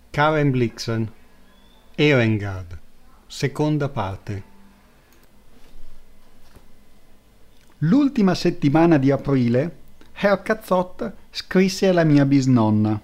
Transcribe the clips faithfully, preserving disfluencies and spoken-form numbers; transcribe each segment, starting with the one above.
Karen Blixen, Erengard, seconda parte. L'ultima settimana di aprile, Herr Cazzot scrisse alla mia bisnonna: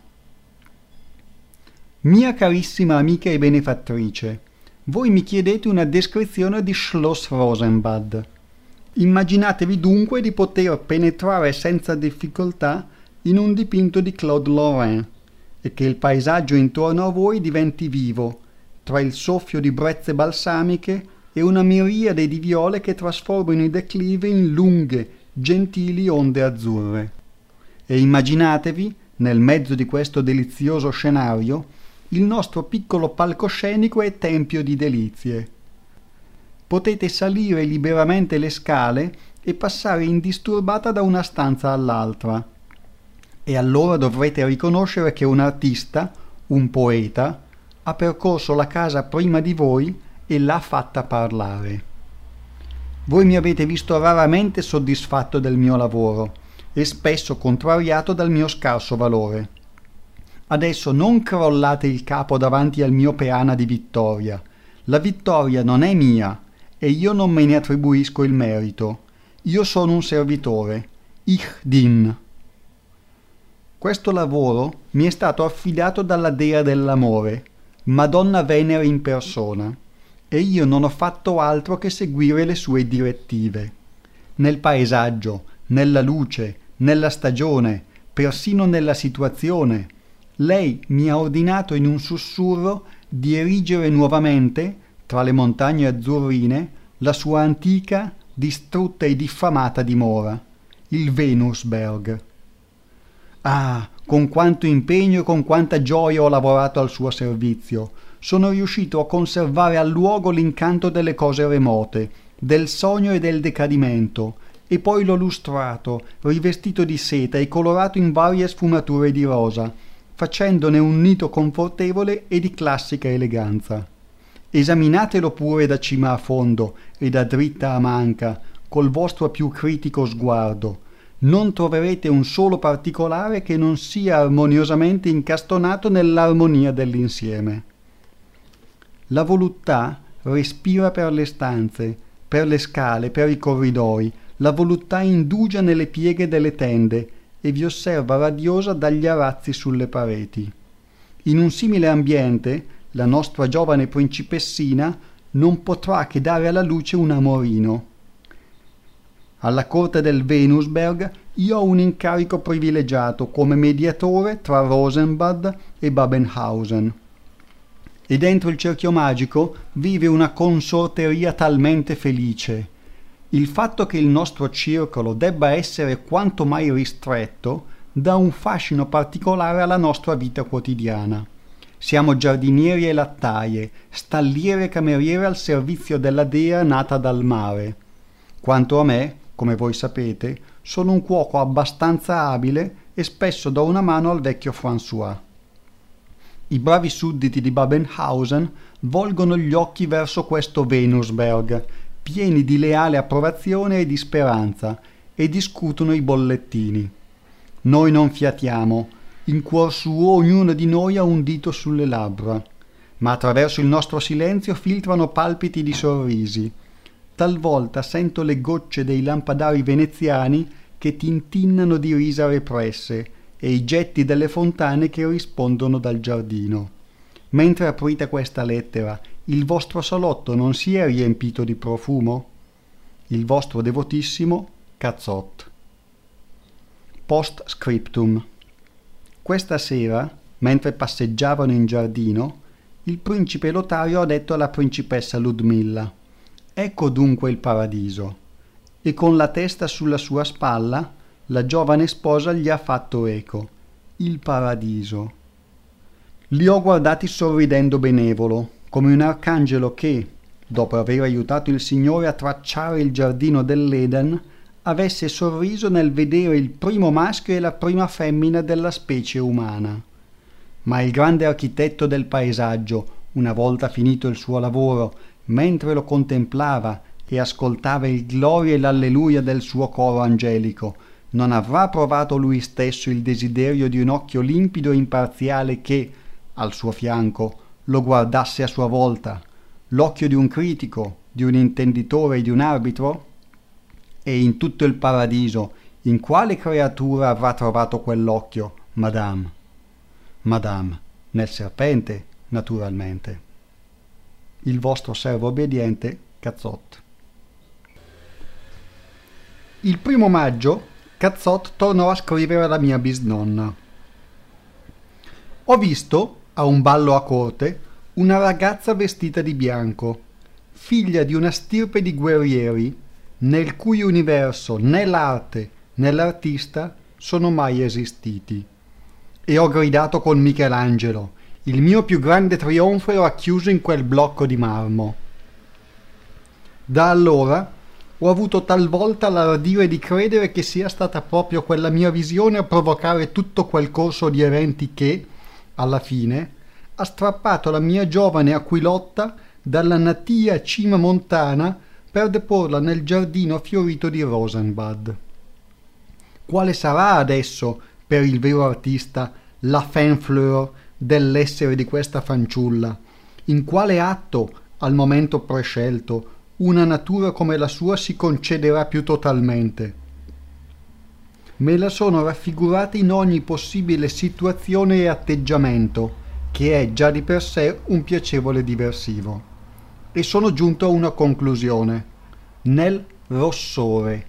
Mia carissima amica e benefattrice, voi mi chiedete una descrizione di Schloss Rosenbad. Immaginatevi dunque di poter penetrare senza difficoltà in un dipinto di Claude Lorrain e che il paesaggio intorno a voi diventi vivo, tra il soffio di brezze balsamiche e una miriade di viole che trasformano i declivi in lunghe, gentili onde azzurre. E immaginatevi, nel mezzo di questo delizioso scenario, il nostro piccolo palcoscenico e tempio di delizie. Potete salire liberamente le scale e passare indisturbata da una stanza all'altra. E allora dovrete riconoscere che un artista, un poeta, ha percorso la casa prima di voi e l'ha fatta parlare. Voi mi avete visto raramente soddisfatto del mio lavoro e spesso contrariato dal mio scarso valore. Adesso non crollate il capo davanti al mio peana di vittoria. La vittoria non è mia e io non me ne attribuisco il merito. Io sono un servitore. Ich din. Questo lavoro mi è stato affidato dalla dea dell'amore, Madonna Venere in persona, e io non ho fatto altro che seguire le sue direttive. Nel paesaggio, nella luce, nella stagione, persino nella situazione, lei mi ha ordinato in un sussurro di erigere nuovamente, tra le montagne azzurrine, la sua antica, distrutta e diffamata dimora, il Venusberg. Ah, con quanto impegno e con quanta gioia ho lavorato al suo servizio. Sono riuscito a conservare al luogo l'incanto delle cose remote, del sogno e del decadimento, e poi l'ho lustrato, rivestito di seta e colorato in varie sfumature di rosa, facendone un nido confortevole e di classica eleganza. Esaminatelo pure da cima a fondo e da dritta a manca, col vostro più critico sguardo. Non troverete un solo particolare che non sia armoniosamente incastonato nell'armonia dell'insieme. La voluttà respira per le stanze, per le scale, per i corridoi, la voluttà indugia nelle pieghe delle tende e vi osserva radiosa dagli arazzi sulle pareti. In un simile ambiente, la nostra giovane principessina non potrà che dare alla luce un amorino. Alla corte del Venusberg io ho un incarico privilegiato come mediatore tra Rosenbad e Babenhausen. E dentro il cerchio magico vive una consorteria talmente felice. Il fatto che il nostro circolo debba essere quanto mai ristretto dà un fascino particolare alla nostra vita quotidiana. Siamo giardinieri e lattaie, stalliere e cameriere al servizio della dea nata dal mare. Quanto a me, come voi sapete, sono un cuoco abbastanza abile e spesso do una mano al vecchio François. I bravi sudditi di Babenhausen volgono gli occhi verso questo Venusberg, pieni di leale approvazione e di speranza, e discutono i bollettini. Noi non fiatiamo, in cuor suo ognuno di noi ha un dito sulle labbra, ma attraverso il nostro silenzio filtrano palpiti di sorrisi. Talvolta sento le gocce dei lampadari veneziani che tintinnano di risa represse e i getti delle fontane che rispondono dal giardino. Mentre aprite questa lettera, il vostro salotto non si è riempito di profumo? Il vostro devotissimo Cazzot. Post scriptum. Questa sera, mentre passeggiavano in giardino, il principe Lotario ha detto alla principessa Ludmilla: «Ecco dunque il paradiso». E con la testa sulla sua spalla, la giovane sposa gli ha fatto eco: «Il paradiso». Li ho guardati sorridendo benevolo, come un arcangelo che, dopo aver aiutato il Signore a tracciare il giardino dell'Eden, avesse sorriso nel vedere il primo maschio e la prima femmina della specie umana. Ma il grande architetto del paesaggio, una volta finito il suo lavoro, mentre lo contemplava e ascoltava il gloria e l'alleluia del suo coro angelico, non avrà provato lui stesso il desiderio di un occhio limpido e imparziale che, al suo fianco, lo guardasse a sua volta, l'occhio di un critico, di un intenditore e di un arbitro? E in tutto il paradiso, in quale creatura avrà trovato quell'occhio, madame? Madame, nel serpente, naturalmente. Il vostro servo obbediente, Cazzot. Il primo maggio, Cazzot tornò a scrivere alla mia bisnonna. Ho visto, a un ballo a corte, una ragazza vestita di bianco, figlia di una stirpe di guerrieri, nel cui universo né l'arte né l'artista sono mai esistiti. E ho gridato con Michelangelo, il mio più grande trionfo è racchiuso in quel blocco di marmo. Da allora ho avuto talvolta l'ardire di credere che sia stata proprio quella mia visione a provocare tutto quel corso di eventi che, alla fine, ha strappato la mia giovane aquilotta dalla natia cima montana per deporla nel giardino fiorito di Rosenbad. Quale sarà adesso, per il vero artista, la fin fleur dell'essere di questa fanciulla? In quale atto, al momento prescelto, una natura come la sua si concederà più totalmente? Me la sono raffigurata in ogni possibile situazione e atteggiamento, che è già di per sé un piacevole diversivo. E sono giunto a una conclusione: nel rossore.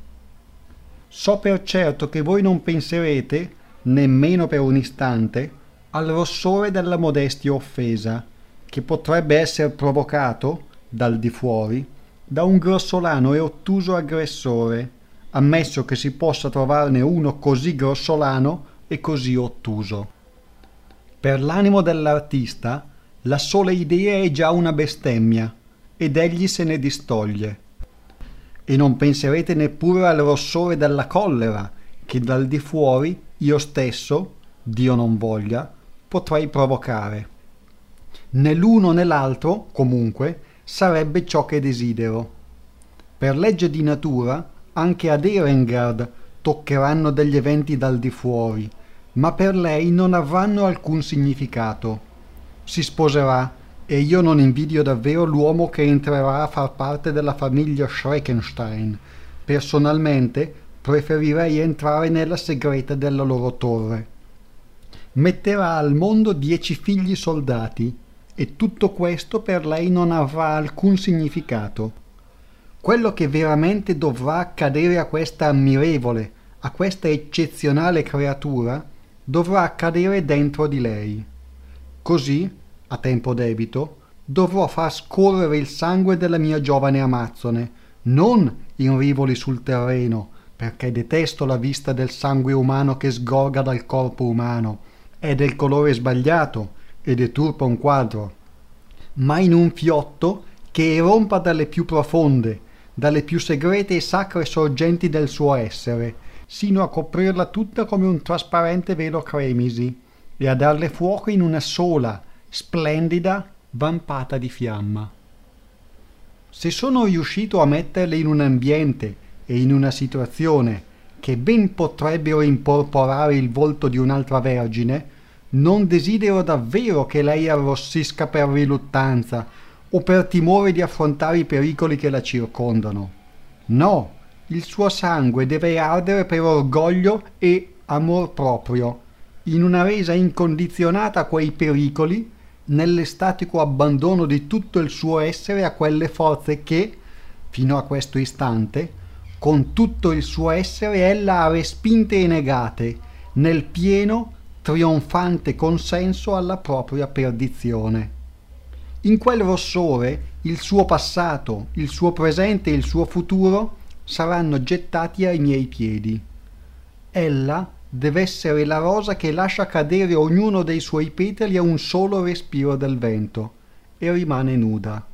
So per certo che voi non penserete, nemmeno per un istante, al rossore della modestia offesa, che potrebbe essere provocato, dal di fuori, da un grossolano e ottuso aggressore, ammesso che si possa trovarne uno così grossolano e così ottuso. Per l'animo dell'artista la sola idea è già una bestemmia, ed egli se ne distoglie. E non penserete neppure al rossore della collera, che dal di fuori io stesso, Dio non voglia, potrei provocare. Né l'uno né l'altro, comunque, sarebbe ciò che desidero. Per legge di natura, anche ad Erengard toccheranno degli eventi dal di fuori, ma per lei non avranno alcun significato. Si sposerà, e io non invidio davvero l'uomo che entrerà a far parte della famiglia Schreckenstein. Personalmente preferirei entrare nella segreta della loro torre. Metterà al mondo dieci figli soldati, e tutto questo per lei non avrà alcun significato. Quello che veramente dovrà accadere a questa ammirevole, a questa eccezionale creatura, dovrà accadere dentro di lei. Così, a tempo debito, dovrò far scorrere il sangue della mia giovane amazzone, non in rivoli sul terreno, perché detesto la vista del sangue umano che sgorga dal corpo umano, è del colore sbagliato e deturpa un quadro, ma in un fiotto che erompa dalle più profonde, dalle più segrete e sacre sorgenti del suo essere, sino a coprirla tutta come un trasparente velo cremisi, e a darle fuoco in una sola, splendida vampata di fiamma. Se sono riuscito a metterle in un ambiente e in una situazione che ben potrebbero imporporare il volto di un'altra vergine, non desidero davvero che lei arrossisca per riluttanza o per timore di affrontare i pericoli che la circondano. No, il suo sangue deve ardere per orgoglio e amor proprio, in una resa incondizionata a quei pericoli, nell'estatico abbandono di tutto il suo essere a quelle forze che, fino a questo istante, con tutto il suo essere ella ha respinte e negate, nel pieno, trionfante consenso alla propria perdizione. In quel rossore il suo passato, il suo presente e il suo futuro saranno gettati ai miei piedi. Ella deve essere la rosa che lascia cadere ognuno dei suoi petali a un solo respiro del vento e rimane nuda.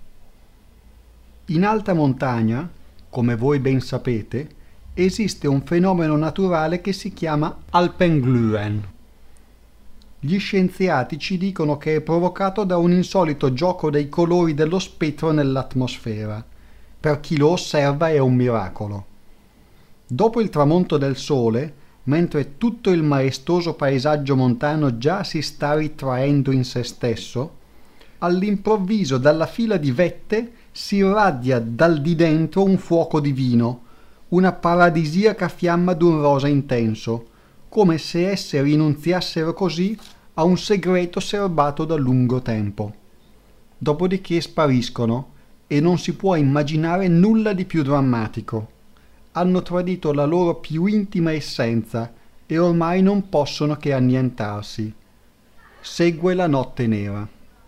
In alta montagna, come voi ben sapete, esiste un fenomeno naturale che si chiama Alpenglühen. Gli scienziati ci dicono che è provocato da un insolito gioco dei colori dello spettro nell'atmosfera. Per chi lo osserva è un miracolo. Dopo il tramonto del sole, mentre tutto il maestoso paesaggio montano già si sta ritraendo in se stesso, all'improvviso dalla fila di vette si irradia dal di dentro un fuoco divino, una paradisiaca fiamma d'un rosa intenso, come se esse rinunziassero così a un segreto serbato da lungo tempo. Dopodiché spariscono e non si può immaginare nulla di più drammatico. Hanno tradito la loro più intima essenza e ormai non possono che annientarsi. Segue la notte nera.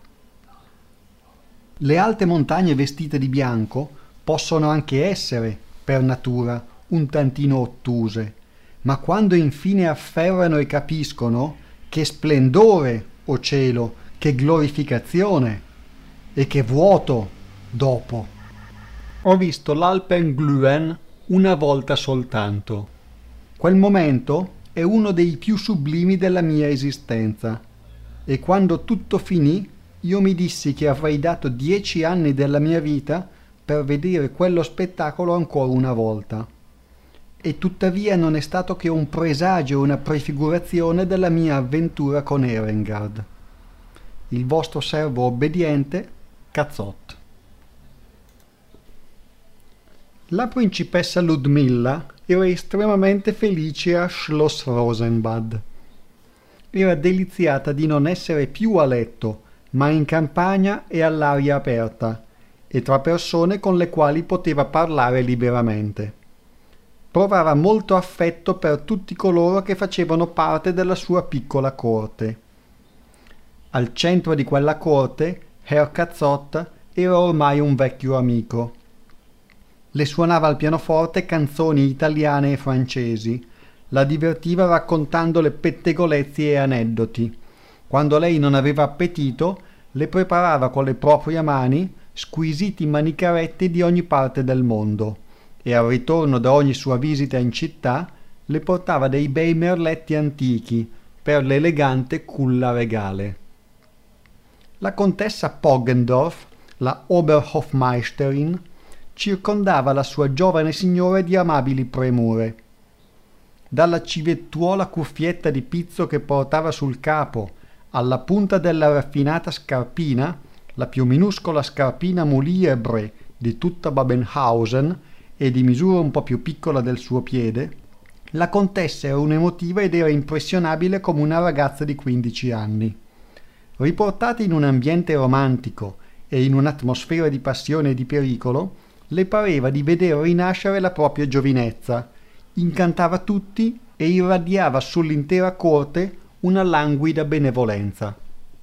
Le alte montagne vestite di bianco possono anche essere, per natura, un tantino ottuse, ma quando infine afferrano e capiscono che splendore, o cielo, che glorificazione e che vuoto dopo. Ho visto l'Alpenglühen una volta soltanto. Quel momento è uno dei più sublimi della mia esistenza e quando tutto finì io mi dissi che avrei dato dieci anni della mia vita per vedere quello spettacolo ancora una volta. E tuttavia non è stato che un presagio, una prefigurazione della mia avventura con Erengard. Il vostro servo obbediente, Cazzot. La principessa Ludmilla era estremamente felice a Schloss Rosenbad. Era deliziata di non essere più a letto, ma in campagna e all'aria aperta, e tra persone con le quali poteva parlare liberamente. Provava molto affetto per tutti coloro che facevano parte della sua piccola corte. Al centro di quella corte, Herr Cazzot era ormai un vecchio amico. Le suonava al pianoforte canzoni italiane e francesi, la divertiva raccontandole pettegolezzi e aneddoti. Quando lei non aveva appetito, le preparava con le proprie mani squisiti manicaretti di ogni parte del mondo e al ritorno da ogni sua visita in città le portava dei bei merletti antichi per l'elegante culla regale. La contessa Poggendorf, la Oberhofmeisterin, circondava la sua giovane signora di amabili premure. Dalla civettuola cuffietta di pizzo che portava sul capo alla punta della raffinata scarpina, la più minuscola scarpina muliebre di tutta Babenhausen e di misura un po' più piccola del suo piede, la contessa era un'emotiva ed era impressionabile come una ragazza di quindici anni. Riportata in un ambiente romantico e in un'atmosfera di passione e di pericolo, le pareva di vedere rinascere la propria giovinezza, incantava tutti e irradiava sull'intera corte una languida benevolenza.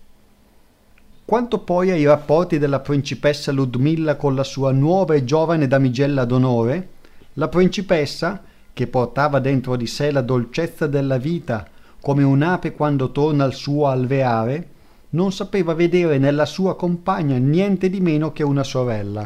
Quanto poi ai rapporti della principessa Ludmilla con la sua nuova e giovane damigella d'onore, la principessa, che portava dentro di sé la dolcezza della vita come un'ape quando torna al suo alveare, non sapeva vedere nella sua compagna niente di meno che una sorella.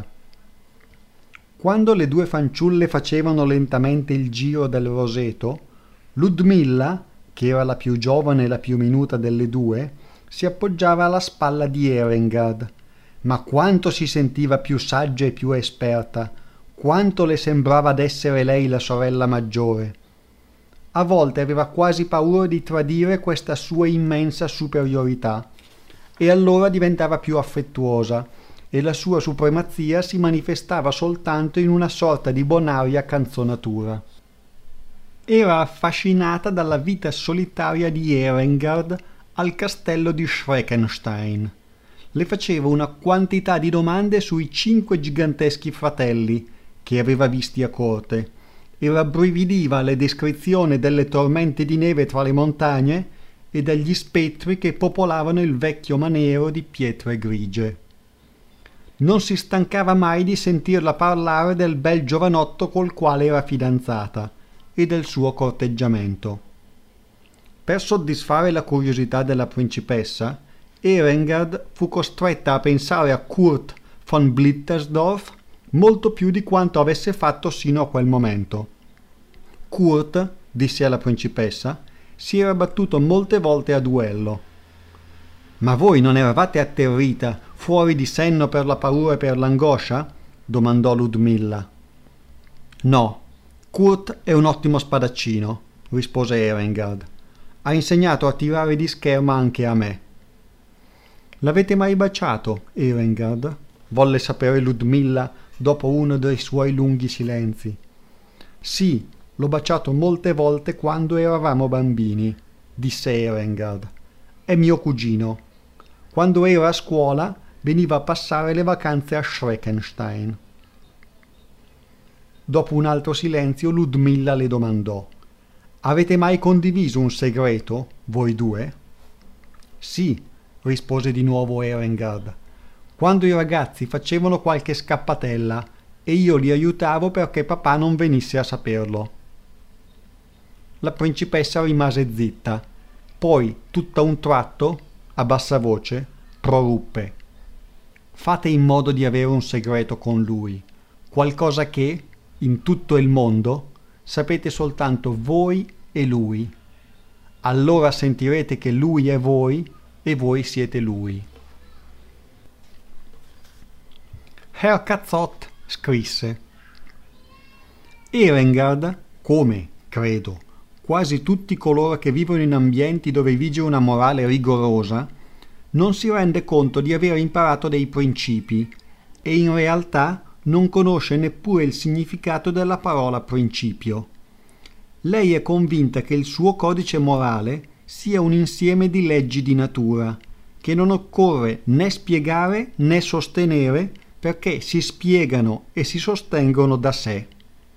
Quando le due fanciulle facevano lentamente il giro del roseto, Ludmilla, che era la più giovane e la più minuta delle due, si appoggiava alla spalla di Erengard, ma quanto si sentiva più saggia e più esperta, quanto le sembrava d'essere lei la sorella maggiore. A volte aveva quasi paura di tradire questa sua immensa superiorità, e allora diventava più affettuosa, e la sua supremazia si manifestava soltanto in una sorta di bonaria canzonatura. Era affascinata dalla vita solitaria di Erengard al castello di Schreckenstein. Le faceva una quantità di domande sui cinque giganteschi fratelli che aveva visti a corte e rabbrividiva alle descrizioni delle tormente di neve tra le montagne e degli spettri che popolavano il vecchio maniero di pietre grigie. Non si stancava mai di sentirla parlare del bel giovanotto col quale era fidanzata e del suo corteggiamento. Per soddisfare la curiosità della principessa, Erengard fu costretta a pensare a Kurt von Blittersdorf molto più di quanto avesse fatto sino a quel momento. Kurt, disse alla principessa, si era battuto molte volte a duello. «Ma voi non eravate atterrita, fuori di senno per la paura e per l'angoscia?» domandò Ludmilla. «No, Kurt è un ottimo spadaccino, rispose Erengard. Ha insegnato a tirare di scherma anche a me. L'avete mai baciato, Erengard? Volle sapere Ludmilla dopo uno dei suoi lunghi silenzi. Sì, l'ho baciato molte volte quando eravamo bambini, disse Erengard. È mio cugino. Quando era a scuola veniva a passare le vacanze a Schreckenstein. Dopo un altro silenzio Ludmilla le domandò: avete mai condiviso un segreto, voi due? Sì, rispose di nuovo Erengard, quando i ragazzi facevano qualche scappatella e io li aiutavo perché papà non venisse a saperlo. La principessa rimase zitta, poi, tutto a un tratto, a bassa voce, proruppe: fate in modo di avere un segreto con lui, qualcosa che, in tutto il mondo, sapete soltanto voi e lui. Allora sentirete che lui è voi e voi siete lui. Herr Cazzot scrisse: Erengard, come, credo, quasi tutti coloro che vivono in ambienti dove vige una morale rigorosa, non si rende conto di aver imparato dei principi e in realtà non conosce neppure il significato della parola principio. Lei è convinta che il suo codice morale sia un insieme di leggi di natura, che non occorre né spiegare né sostenere perché si spiegano e si sostengono da sé.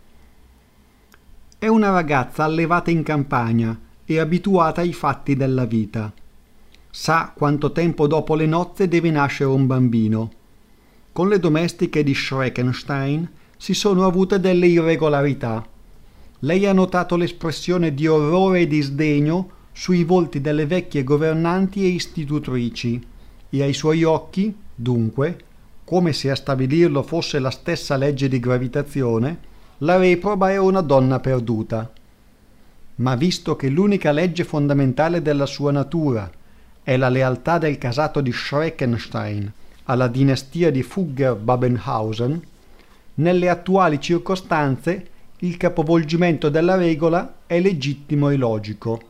È una ragazza allevata in campagna e abituata ai fatti della vita. Sa quanto tempo dopo le nozze deve nascere un bambino. Con le domestiche di Schreckenstein si sono avute delle irregolarità. Lei ha notato l'espressione di orrore e di sdegno sui volti delle vecchie governanti e istitutrici e ai suoi occhi, dunque, come se a stabilirlo fosse la stessa legge di gravitazione, la reproba è una donna perduta. Ma visto che l'unica legge fondamentale della sua natura è la lealtà del casato di Schreckenstein alla dinastia di Fugger-Babenhausen, nelle attuali circostanze il capovolgimento della regola è legittimo e logico.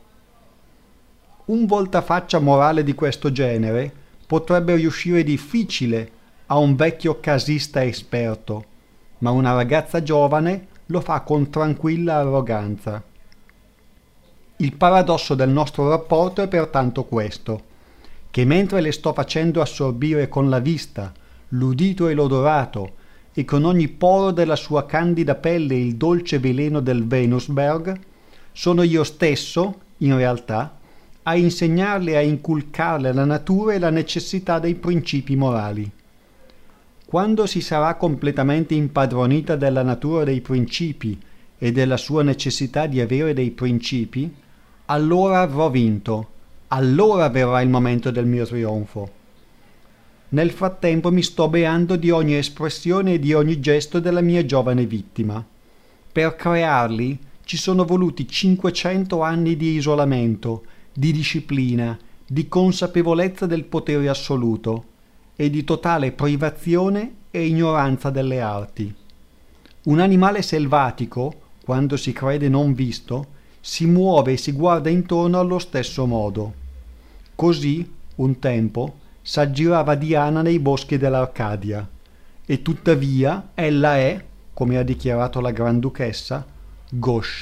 Un voltafaccia morale di questo genere potrebbe riuscire difficile a un vecchio casista esperto, ma una ragazza giovane lo fa con tranquilla arroganza. Il paradosso del nostro rapporto è pertanto questo, che mentre le sto facendo assorbire con la vista, l'udito e l'odorato, e con ogni poro della sua candida pelle il dolce veleno del Venusberg, sono io stesso, in realtà, a insegnarle e a inculcarle la natura e la necessità dei principi morali. Quando si sarà completamente impadronita della natura dei principi e della sua necessità di avere dei principi, allora avrò vinto, allora verrà il momento del mio trionfo. Nel frattempo mi sto beando di ogni espressione e di ogni gesto della mia giovane vittima. Per crearli ci sono voluti cinquecento anni di isolamento, di disciplina, di consapevolezza del potere assoluto e di totale privazione e ignoranza delle arti. Un animale selvatico, quando si crede non visto, si muove e si guarda intorno allo stesso modo. Così, un tempo, s'aggirava Diana nei boschi dell'Arcadia, e tuttavia ella è, come ha dichiarato la Granduchessa, gauche.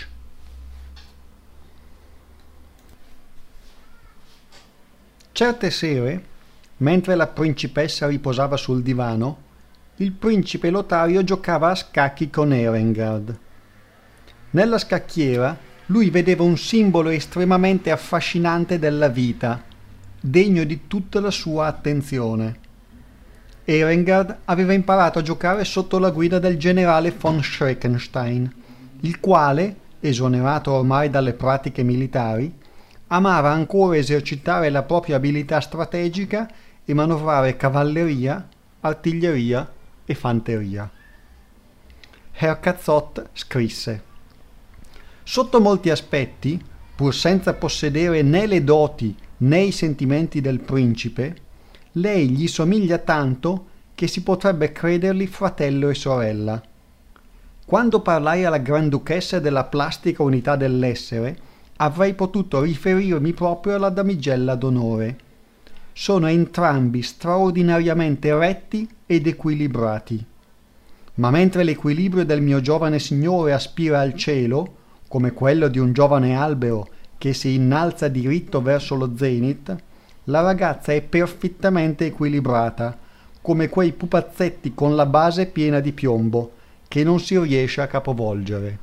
Certe sere, mentre la principessa riposava sul divano, il principe Lotario giocava a scacchi con Erengard. Nella scacchiera lui vedeva un simbolo estremamente affascinante della vita, degno di tutta la sua attenzione. Erengard aveva imparato a giocare sotto la guida del generale von Schreckenstein, il quale, esonerato ormai dalle pratiche militari, amava ancora esercitare la propria abilità strategica e manovrare cavalleria, artiglieria e fanteria. Herr Cazzot scrisse: sotto molti aspetti, pur senza possedere né le doti né i sentimenti del principe, lei gli somiglia tanto che si potrebbe crederli fratello e sorella. Quando parlai alla Granduchessa della plastica unità dell'essere, avrei potuto riferirmi proprio alla damigella d'onore. Sono entrambi straordinariamente retti ed equilibrati. Ma mentre l'equilibrio del mio giovane signore aspira al cielo, come quello di un giovane albero che si innalza diritto verso lo zenith, la ragazza è perfettamente equilibrata, come quei pupazzetti con la base piena di piombo, che non si riesce a capovolgere.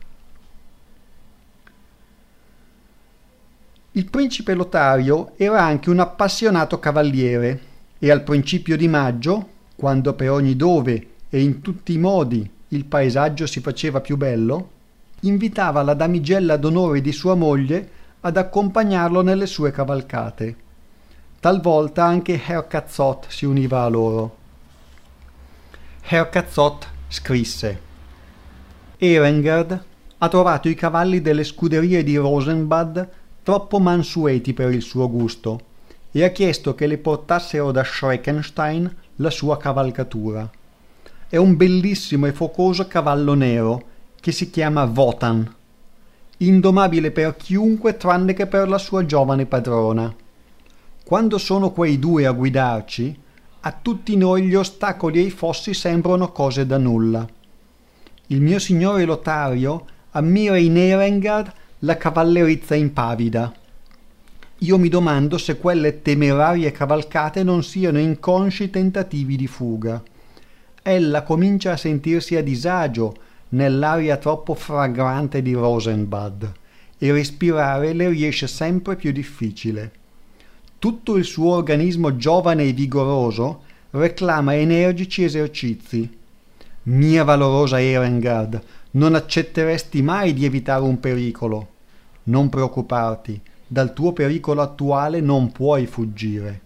Il principe Lotario era anche un appassionato cavaliere e al principio di maggio, quando per ogni dove e in tutti i modi il paesaggio si faceva più bello, invitava la damigella d'onore di sua moglie ad accompagnarlo nelle sue cavalcate. Talvolta anche Herr Cazzot si univa a loro. Herr Cazzot scrisse: Erengerd ha trovato i cavalli delle scuderie di Rosenbad troppo mansueti per il suo gusto e ha chiesto che le portassero da Schreckenstein la sua cavalcatura. È un bellissimo e focoso cavallo nero che si chiama Wotan, indomabile per chiunque tranne che per la sua giovane padrona. Quando sono quei due a guidarci, a tutti noi gli ostacoli e i fossi sembrano cose da nulla. Il mio signore Lotario ammira in Erengerd la cavallerizza impavida. Io mi domando se quelle temerarie cavalcate non siano inconsci tentativi di fuga. Ella comincia a sentirsi a disagio nell'aria troppo fragrante di Rosenbad e respirare le riesce sempre più difficile. Tutto il suo organismo giovane e vigoroso reclama energici esercizi. Mia valorosa Erengerd, non accetteresti mai di evitare un pericolo. Non preoccuparti, dal tuo pericolo attuale non puoi fuggire.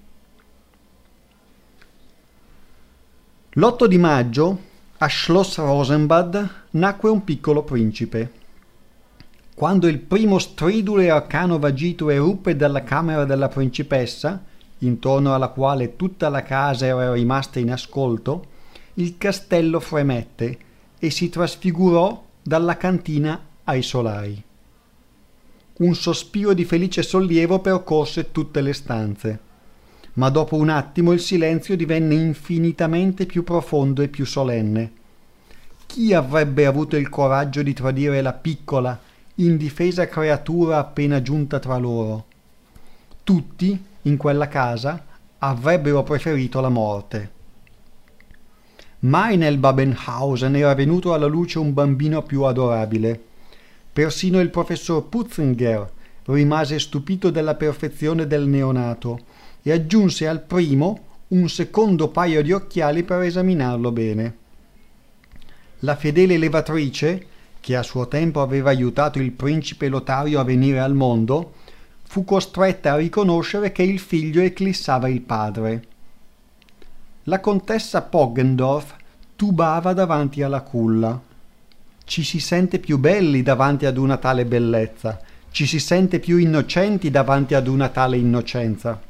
L'otto di maggio a Schloss Rosenbad nacque un piccolo principe. Quando il primo stridule e arcano vagito eruppe dalla camera della principessa, intorno alla quale tutta la casa era rimasta in ascolto, il castello fremette e si trasfigurò dalla cantina ai solai. Un sospiro di felice sollievo percorse tutte le stanze, ma dopo un attimo il silenzio divenne infinitamente più profondo e più solenne. Chi avrebbe avuto il coraggio di tradire la piccola, indifesa creatura appena giunta tra loro? Tutti, in quella casa, avrebbero preferito la morte. Mai nel Babenhausen era venuto alla luce un bambino più adorabile. Persino il professor Putzinger rimase stupito della perfezione del neonato e aggiunse al primo un secondo paio di occhiali per esaminarlo bene. La fedele levatrice, che a suo tempo aveva aiutato il principe Lotario a venire al mondo, fu costretta a riconoscere che il figlio eclissava il padre. La contessa Poggendorf tubava davanti alla culla. Ci si sente più belli davanti ad una tale bellezza, ci si sente più innocenti davanti ad una tale innocenza.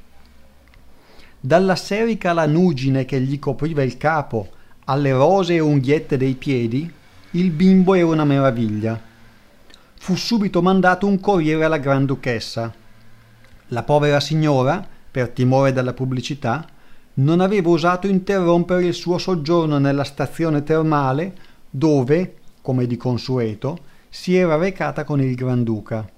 Dalla serica lanugine che gli copriva il capo alle rosee unghiette dei piedi, il bimbo era una meraviglia. Fu subito mandato un corriere alla Granduchessa. La povera signora, per timore della pubblicità, non aveva osato interrompere il suo soggiorno nella stazione termale dove, come di consueto, si era recata con il Granduca.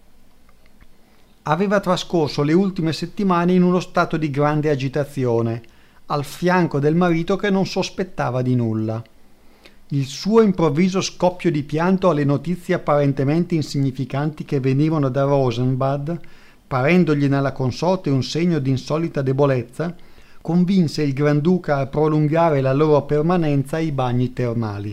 Aveva trascorso le ultime settimane in uno stato di grande agitazione, al fianco del marito che non sospettava di nulla. Il suo improvviso scoppio di pianto alle notizie apparentemente insignificanti che venivano da Rosenbad, parendogli nella consorte un segno di insolita debolezza, convinse il Granduca a prolungare la loro permanenza ai bagni termali.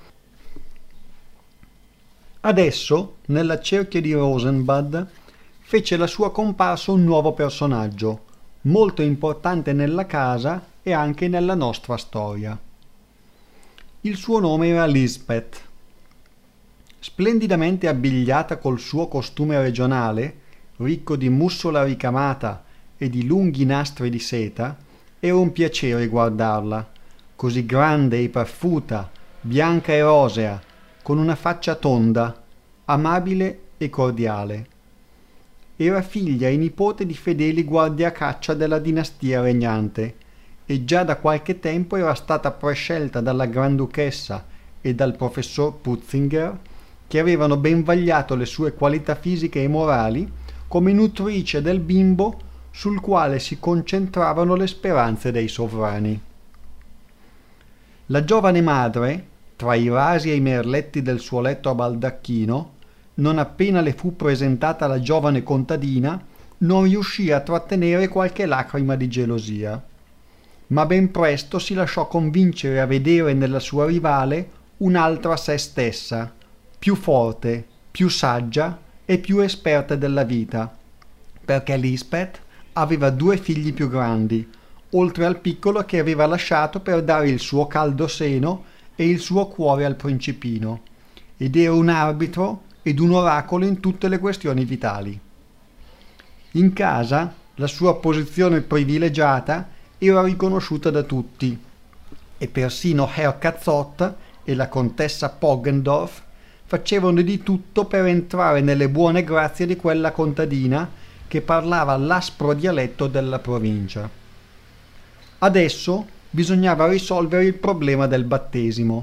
Adesso, nella cerchia di Rosenbad, fece la sua comparsa un nuovo personaggio, molto importante nella casa e anche nella nostra storia. Il suo nome era Lisbeth. Splendidamente abbigliata col suo costume regionale, ricco di mussola ricamata e di lunghi nastri di seta, era un piacere guardarla, così grande e parfuta, bianca e rosea, con una faccia tonda, amabile e cordiale. era figlia e nipote di fedeli guardiacaccia della dinastia regnante e già da qualche tempo era stata prescelta dalla Granduchessa e dal professor Putzinger, che avevano ben vagliato le sue qualità fisiche e morali, come nutrice del bimbo sul quale si concentravano le speranze dei sovrani. La giovane madre, tra i rasi e i merletti del suo letto a baldacchino, non appena le fu presentata la giovane contadina, non riuscì a trattenere qualche lacrima di gelosia, ma ben presto si lasciò convincere a vedere nella sua rivale un'altra se stessa, più forte, più saggia e più esperta della vita, perché Lisbeth aveva due figli più grandi, oltre al piccolo che aveva lasciato per dare il suo caldo seno e il suo cuore al principino, ed era un arbitro ed un oracolo in tutte le questioni vitali. In casa la sua posizione privilegiata era riconosciuta da tutti, e persino Herr Cazzot e la contessa Poggendorf facevano di tutto per entrare nelle buone grazie di quella contadina che parlava l'aspro dialetto della provincia. Adesso bisognava risolvere il problema del battesimo.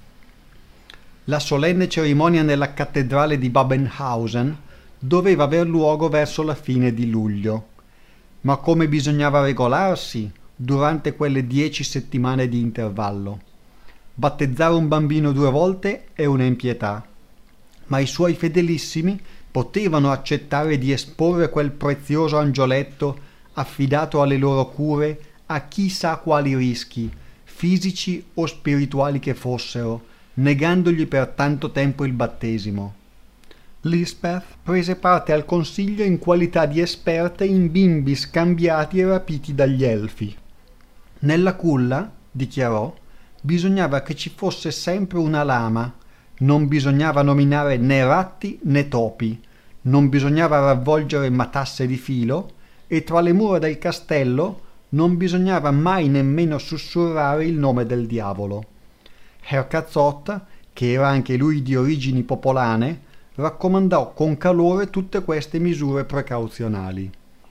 La solenne cerimonia nella cattedrale di Babenhausen doveva aver luogo verso la fine di luglio, ma come bisognava regolarsi durante quelle dieci settimane di intervallo? Battezzare un bambino due volte è un'impietà, ma i suoi fedelissimi potevano accettare di esporre quel prezioso angioletto affidato alle loro cure a chissà quali rischi, fisici o spirituali che fossero, negandogli per tanto tempo il battesimo. Lisbeth prese parte al consiglio in qualità di esperta in bimbi scambiati e rapiti dagli elfi. Nella culla, dichiarò, bisognava che ci fosse sempre una lama, non bisognava nominare né ratti né topi, non bisognava ravvolgere matasse di filo e tra le mura del castello non bisognava mai nemmeno sussurrare il nome del diavolo. Herr Cazzot, che era anche lui di origini popolane, raccomandò con calore tutte queste misure precauzionali.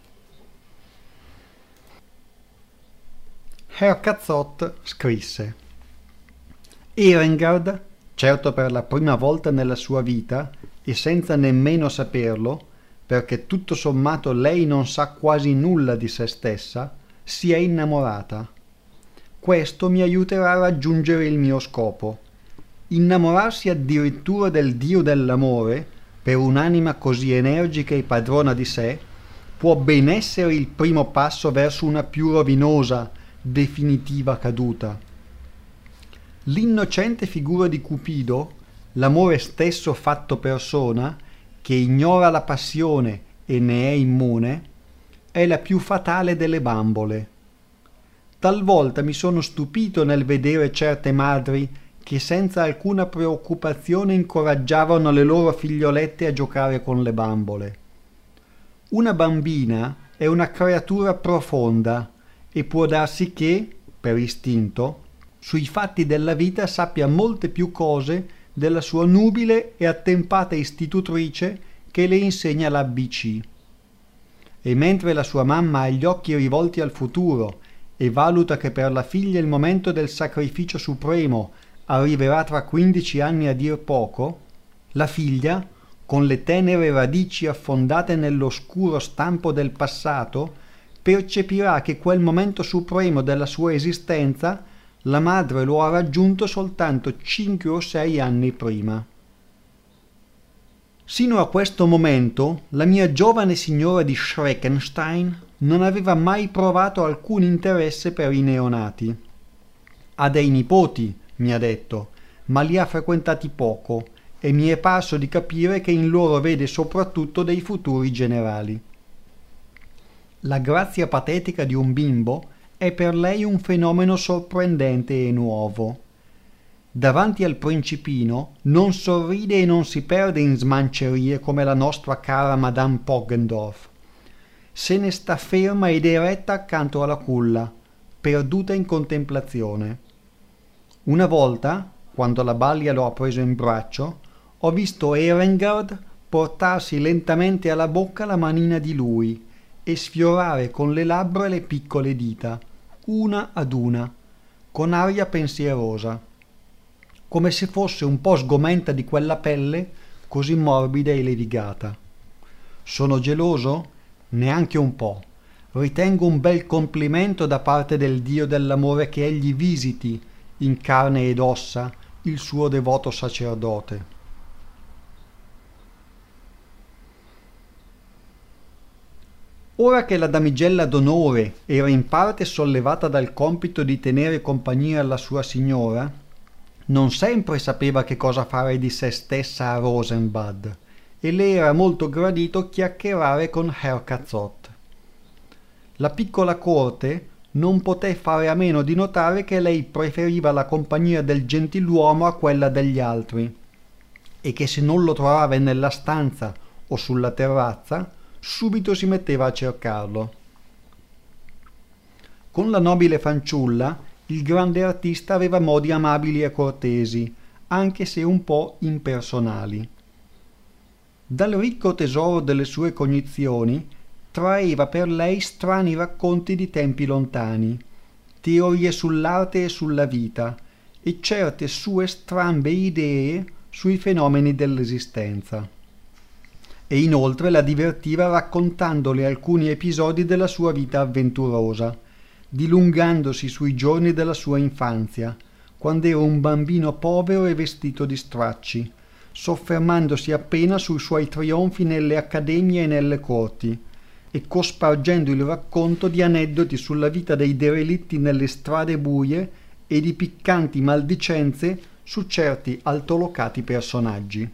Herr Cazzot scrisse: Erengard, certo per la prima volta nella sua vita e senza nemmeno saperlo, perché tutto sommato lei non sa quasi nulla di se stessa, si è innamorata. Questo mi aiuterà a raggiungere il mio scopo. Innamorarsi addirittura del Dio dell'amore, per un'anima così energica e padrona di sé, può ben essere il primo passo verso una più rovinosa, definitiva caduta. L'innocente figura di Cupido, l'amore stesso fatto persona, che ignora la passione e ne è immune, è la più fatale delle bambole. Talvolta mi sono stupito nel vedere certe madri che senza alcuna preoccupazione incoraggiavano le loro figliolette a giocare con le bambole. Una bambina è una creatura profonda e può darsi che, per istinto, sui fatti della vita sappia molte più cose della sua nubile e attempata istitutrice che le insegna l'A B C. E mentre la sua mamma ha gli occhi rivolti al futuro e valuta che per la figlia il momento del sacrificio supremo arriverà tra quindici anni a dir poco, la figlia, con le tenere radici affondate nell'oscuro stampo del passato, percepirà che quel momento supremo della sua esistenza la madre lo ha raggiunto soltanto cinque o sei anni prima. Sino a questo momento la mia giovane signora di Schreckenstein non aveva mai provato alcun interesse per i neonati. Ha dei nipoti, mi ha detto, ma li ha frequentati poco e mi è parso di capire che in loro vede soprattutto dei futuri generali. La grazia patetica di un bimbo è per lei un fenomeno sorprendente e nuovo. Davanti al principino non sorride e non si perde in smancerie come la nostra cara Madame Poggendorf. Se ne sta ferma ed eretta accanto alla culla, perduta in contemplazione. Una volta, quando la balia lo ha preso in braccio, ho visto Erengard portarsi lentamente alla bocca la manina di lui e sfiorare con le labbra le piccole dita, una ad una, con aria pensierosa, come se fosse un po' sgomenta di quella pelle così morbida e levigata. Sono geloso? Neanche un po'. Ritengo un bel complimento da parte del Dio dell'amore che egli visiti, in carne ed ossa, il suo devoto sacerdote. Ora che la damigella d'onore era in parte sollevata dal compito di tenere compagnia alla sua signora, non sempre sapeva che cosa fare di se stessa a Rosenbad, e le era molto gradito chiacchierare con Herr Cazzot. La piccola corte non poté fare a meno di notare che lei preferiva la compagnia del gentiluomo a quella degli altri, e che se non lo trovava nella stanza o sulla terrazza, subito si metteva a cercarlo. Con la nobile fanciulla il grande artista aveva modi amabili e cortesi, anche se un po' impersonali. Dal ricco tesoro delle sue cognizioni traeva per lei strani racconti di tempi lontani, teorie sull'arte e sulla vita e certe sue strambe idee sui fenomeni dell'esistenza. E inoltre la divertiva raccontandole alcuni episodi della sua vita avventurosa, dilungandosi sui giorni della sua infanzia, quando era un bambino povero e vestito di stracci, soffermandosi appena sui suoi trionfi nelle accademie e nelle corti, e cospargendo il racconto di aneddoti sulla vita dei derelitti nelle strade buie e di piccanti maldicenze su certi altolocati personaggi.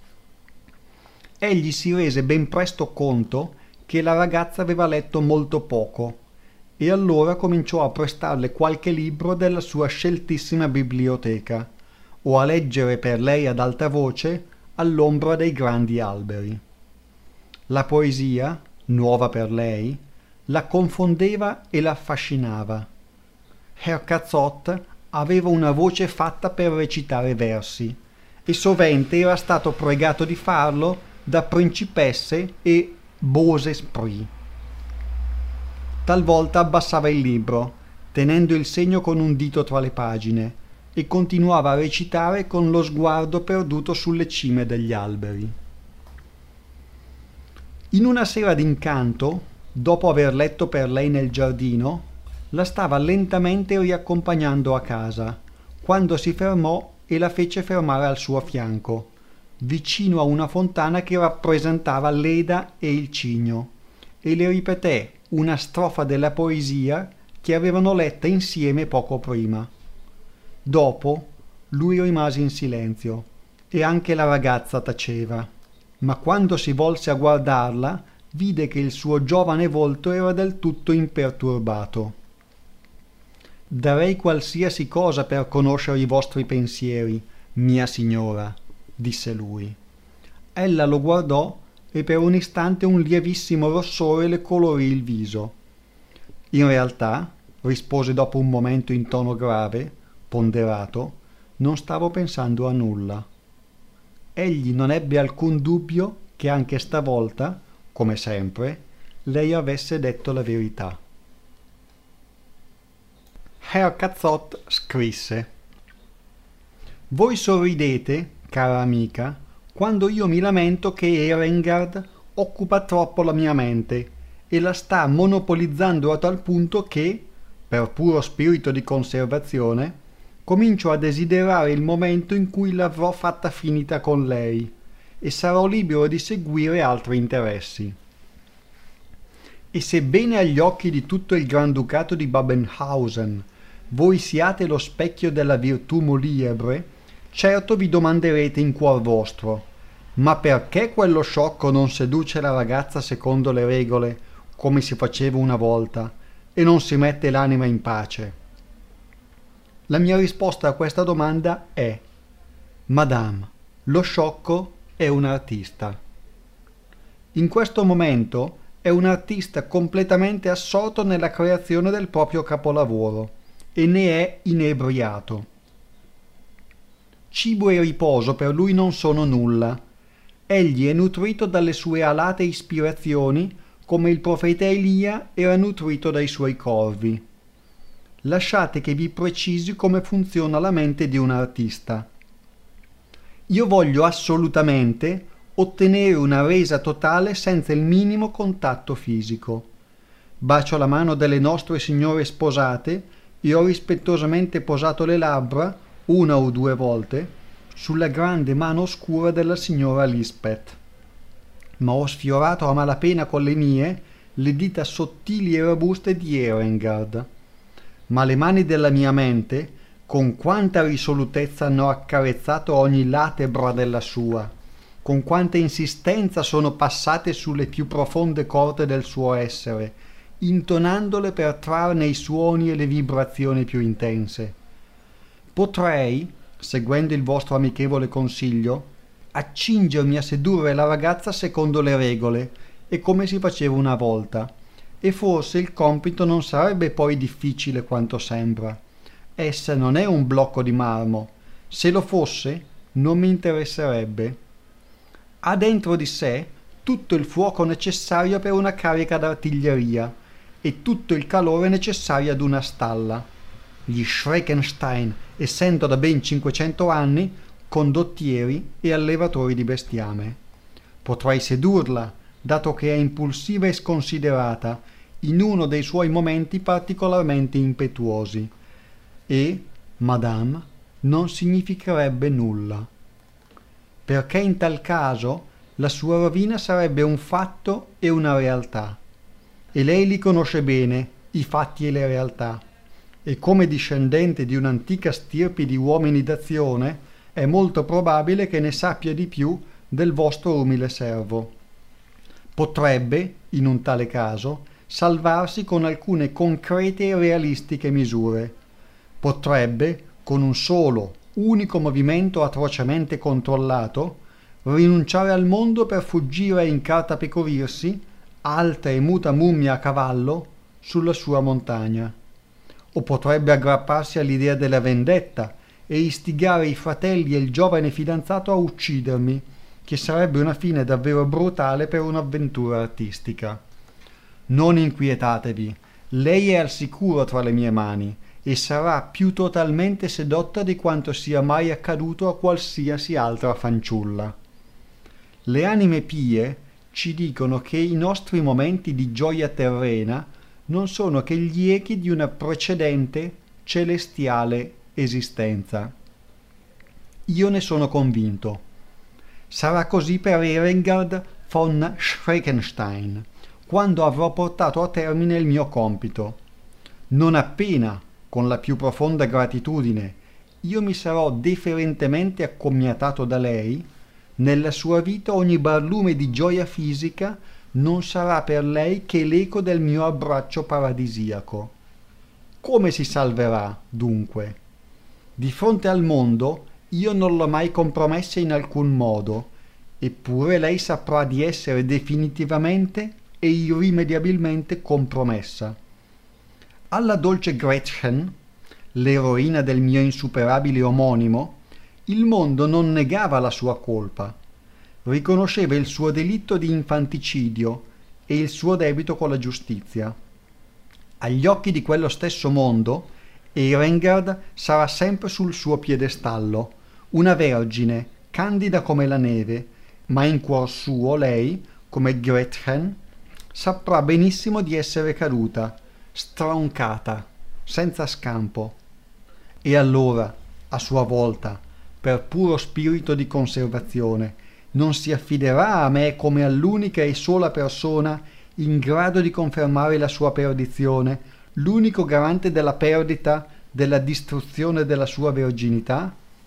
Egli si rese ben presto conto che la ragazza aveva letto molto poco e allora cominciò a prestarle qualche libro della sua sceltissima biblioteca o a leggere per lei ad alta voce all'ombra dei grandi alberi. La poesia, nuova per lei, la confondeva e la affascinava. Herr Cazzot aveva una voce fatta per recitare versi e sovente era stato pregato di farlo da principesse e beaux esprits. Talvolta abbassava il libro, tenendo il segno con un dito tra le pagine, e continuava a recitare con lo sguardo perduto sulle cime degli alberi. In una sera d'incanto, dopo aver letto per lei nel giardino, la stava lentamente riaccompagnando a casa, quando si fermò e la fece fermare al suo fianco, vicino a una fontana che rappresentava l'Eda e il Cigno, e le ripeté una strofa della poesia che avevano letta insieme poco prima. Dopo lui rimase in silenzio e anche la ragazza taceva, ma quando si volse a guardarla vide che il suo giovane volto era del tutto imperturbato. «Darei qualsiasi cosa per conoscere i vostri pensieri, mia signora», disse lui. Ella lo guardò e per un istante un lievissimo rossore le colorì il viso. «In realtà», rispose dopo un momento in tono grave, ponderato, «non stavo pensando a nulla». Egli non ebbe alcun dubbio che anche stavolta, come sempre, lei avesse detto la verità. Herr Cazzot scrisse: «Voi sorridete, cara amica, quando io mi lamento che Erengard occupa troppo la mia mente e la sta monopolizzando a tal punto che, per puro spirito di conservazione, comincio a desiderare il momento in cui l'avrò fatta finita con lei e sarò libero di seguire altri interessi. E sebbene agli occhi di tutto il Granducato di Babenhausen voi siate lo specchio della virtù muliebre, certo vi domanderete in cuor vostro: ma perché quello sciocco non seduce la ragazza secondo le regole, come si faceva una volta, e non si mette l'anima in pace? La mia risposta a questa domanda è: Madame, lo sciocco è un artista. In questo momento è un artista completamente assorto nella creazione del proprio capolavoro e ne è inebriato. Cibo e riposo per lui non sono nulla, Egli è nutrito dalle sue alate ispirazioni, come il profeta Elia era nutrito dai suoi corvi. Lasciate che vi precisi come funziona la mente di un artista. Io voglio assolutamente ottenere una resa totale senza il minimo contatto fisico. Bacio la mano delle nostre signore sposate e ho rispettosamente posato le labbra, una o due volte, sulla grande mano oscura della signora Lisbeth. Ma ho sfiorato a malapena con le mie le dita sottili e robuste di Erengard. Ma le mani della mia mente, con quanta risolutezza hanno accarezzato ogni latebra della sua, con quanta insistenza sono passate sulle più profonde corde del suo essere, intonandole per trarne i suoni e le vibrazioni più intense. Potrei, seguendo il vostro amichevole consiglio, accingermi a sedurre la ragazza secondo le regole e come si faceva una volta, e forse il compito non sarebbe poi difficile quanto sembra. Essa non è un blocco di marmo. Se lo fosse, non mi interesserebbe. Ha dentro di sé tutto il fuoco necessario per una carica d'artiglieria e tutto il calore necessario ad una stalla. Gli Schreckenstein, essendo da ben cinquecento anni, condottieri e allevatori di bestiame. Potrei sedurla, dato che è impulsiva e sconsiderata, in uno dei suoi momenti particolarmente impetuosi. E, madame, non significherebbe nulla. Perché in tal caso la sua rovina sarebbe un fatto e una realtà. E lei li conosce bene, i fatti e le realtà. E come discendente di un'antica stirpe di uomini d'azione, è molto probabile che ne sappia di più del vostro umile servo. Potrebbe, in un tale caso, salvarsi con alcune concrete e realistiche misure. Potrebbe, con un solo, unico movimento atrocemente controllato, rinunciare al mondo per fuggire e incartapecorirsi, alta e muta mummia a cavallo, sulla sua montagna. O potrebbe aggrapparsi all'idea della vendetta e istigare i fratelli e il giovane fidanzato a uccidermi, che sarebbe una fine davvero brutale per un'avventura artistica. Non inquietatevi, lei è al sicuro tra le mie mani e sarà più totalmente sedotta di quanto sia mai accaduto a qualsiasi altra fanciulla. Le anime pie ci dicono che i nostri momenti di gioia terrena non sono che gli echi di una precedente celestiale esistenza. Io ne sono convinto. Sarà così per Erengard von Schreckenstein, quando avrò portato a termine il mio compito. Non appena, con la più profonda gratitudine, io mi sarò deferentemente accomiatato da lei, nella sua vita ogni barlume di gioia fisica non sarà per lei che l'eco del mio abbraccio paradisiaco. Come si salverà, dunque? Di fronte al mondo io non l'ho mai compromessa in alcun modo, eppure lei saprà di essere definitivamente e irrimediabilmente compromessa. Alla dolce Gretchen, l'eroina del mio insuperabile omonimo, il mondo non negava la sua colpa. Riconosceva il suo delitto di infanticidio e il suo debito con la giustizia. Agli occhi di quello stesso mondo, Erengard sarà sempre sul suo piedestallo, una vergine, candida come la neve, ma in cuor suo lei, come Gretchen, saprà benissimo di essere caduta, stroncata, senza scampo. E allora, a sua volta, per puro spirito di conservazione, non si affiderà a me come all'unica e sola persona in grado di confermare la sua perdizione, l'unico garante della perdita, della distruzione della sua verginità?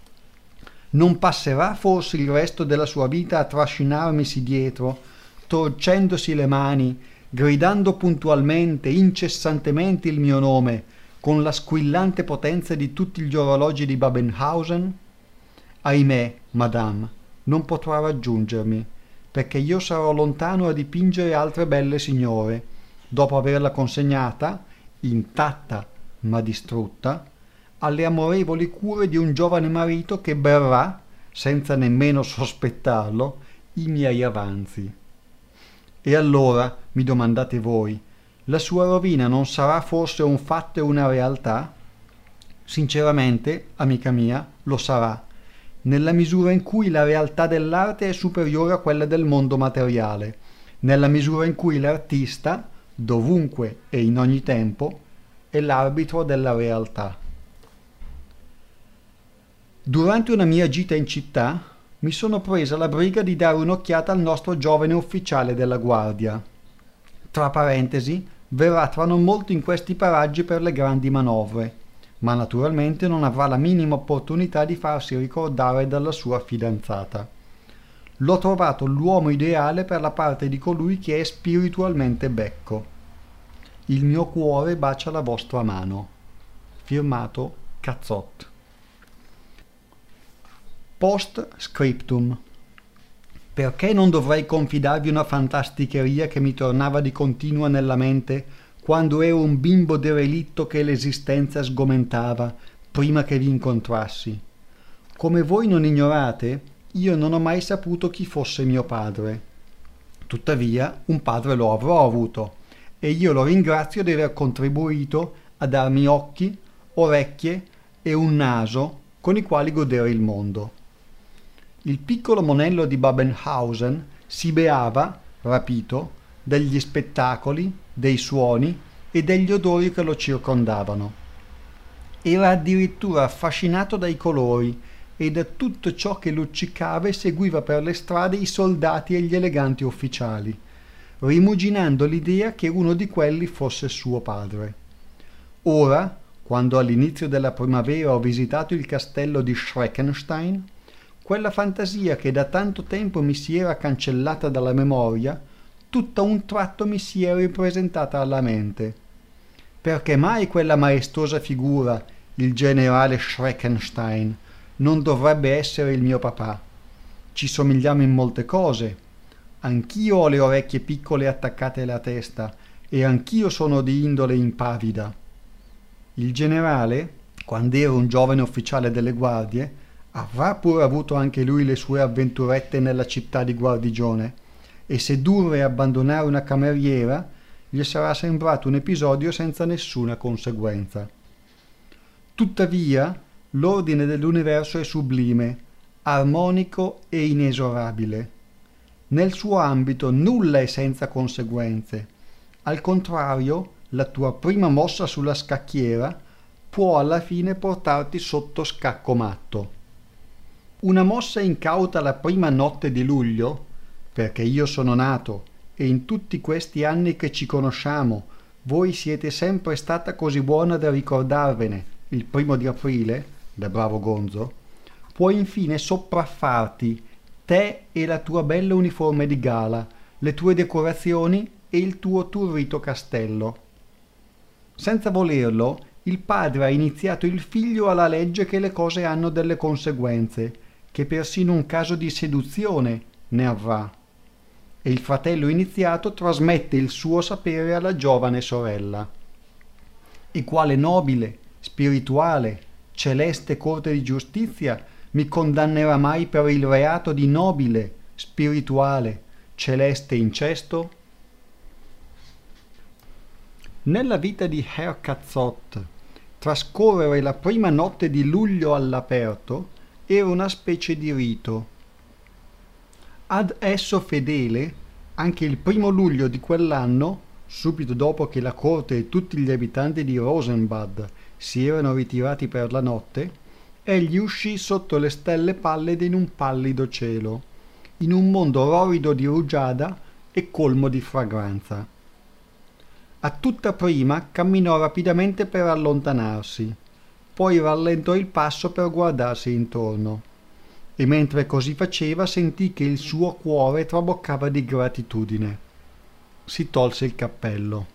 Non passerà forse il resto della sua vita a trascinarmisi dietro, torcendosi le mani, gridando puntualmente, incessantemente il mio nome, con la squillante potenza di tutti gli orologi di Babenhausen? Ahimè, madame, non potrà raggiungermi, perché io sarò lontano a dipingere altre belle signore, dopo averla consegnata, intatta ma distrutta, alle amorevoli cure di un giovane marito che berrà, senza nemmeno sospettarlo, i miei avanzi. E allora, mi domandate voi, la sua rovina non sarà forse un fatto e una realtà? Sinceramente, amica mia, lo sarà, nella misura in cui la realtà dell'arte è superiore a quella del mondo materiale, nella misura in cui l'artista, dovunque e in ogni tempo, è l'arbitro della realtà. Durante una mia gita in città, mi sono presa la briga di dare un'occhiata al nostro giovane ufficiale della guardia. Tra parentesi, verrà tra non molto in questi paraggi per le grandi manovre, ma naturalmente non avrà la minima opportunità di farsi ricordare dalla sua fidanzata. L'ho trovato l'uomo ideale per la parte di colui che è spiritualmente becco. Il mio cuore bacia la vostra mano. Firmato Cazzot. Post scriptum. Perché non dovrei confidarvi una fantasticheria che mi tornava di continuo nella mente quando ero un bimbo derelitto che l'esistenza sgomentava prima che vi incontrassi? Come voi non ignorate, io non ho mai saputo chi fosse mio padre. Tuttavia, un padre lo avrò avuto, e io lo ringrazio di aver contribuito a darmi occhi, orecchie e un naso con i quali godere il mondo. Il piccolo monello di Babenhausen si beava, rapito, degli spettacoli, dei suoni e degli odori che lo circondavano. Era addirittura affascinato dai colori e da tutto ciò che luccicava e seguiva per le strade i soldati e gli eleganti ufficiali, rimuginando l'idea che uno di quelli fosse suo padre. Ora, quando all'inizio della primavera ho visitato il castello di Schreckenstein, quella fantasia che da tanto tempo mi si era cancellata dalla memoria, tutta un tratto mi si era ripresentata alla mente. Perché mai quella maestosa figura, il generale Schreckenstein, non dovrebbe essere il mio papà? Ci somigliamo in molte cose. Anch'io ho le orecchie piccole attaccate alla testa e anch'io sono di indole impavida. Il generale, quando ero un giovane ufficiale delle guardie, avrà pure avuto anche lui le sue avventurette nella città di Guardigione, e sedurre e abbandonare una cameriera gli sarà sembrato un episodio senza nessuna conseguenza. Tuttavia, l'ordine dell'universo è sublime, armonico e inesorabile. Nel suo ambito nulla è senza conseguenze. Al contrario, la tua prima mossa sulla scacchiera può alla fine portarti sotto scacco matto. Una mossa incauta la prima notte di luglio, perché io sono nato e in tutti questi anni che ci conosciamo voi siete sempre stata così buona da ricordarvene il primo di aprile, da bravo Gonzo, può infine sopraffarti te e la tua bella uniforme di gala, le tue decorazioni e il tuo turrito castello. Senza volerlo, il padre ha iniziato il figlio alla legge che le cose hanno delle conseguenze, che persino un caso di seduzione ne avrà, e il fratello iniziato trasmette il suo sapere alla giovane sorella. E quale nobile, spirituale, celeste corte di giustizia mi condannerà mai per il reato di nobile, spirituale, celeste incesto? Nella vita di Herr Cazzot, trascorrere la prima notte di luglio all'aperto era una specie di rito. Ad esso fedele, anche il primo luglio di quell'anno, subito dopo che la corte e tutti gli abitanti di Rosenbad si erano ritirati per la notte, egli uscì sotto le stelle pallide in un pallido cielo, in un mondo rorido di rugiada e colmo di fragranza. A tutta prima camminò rapidamente per allontanarsi, poi rallentò il passo per guardarsi intorno, e mentre così faceva sentì che il suo cuore traboccava di gratitudine. Si tolse il cappello.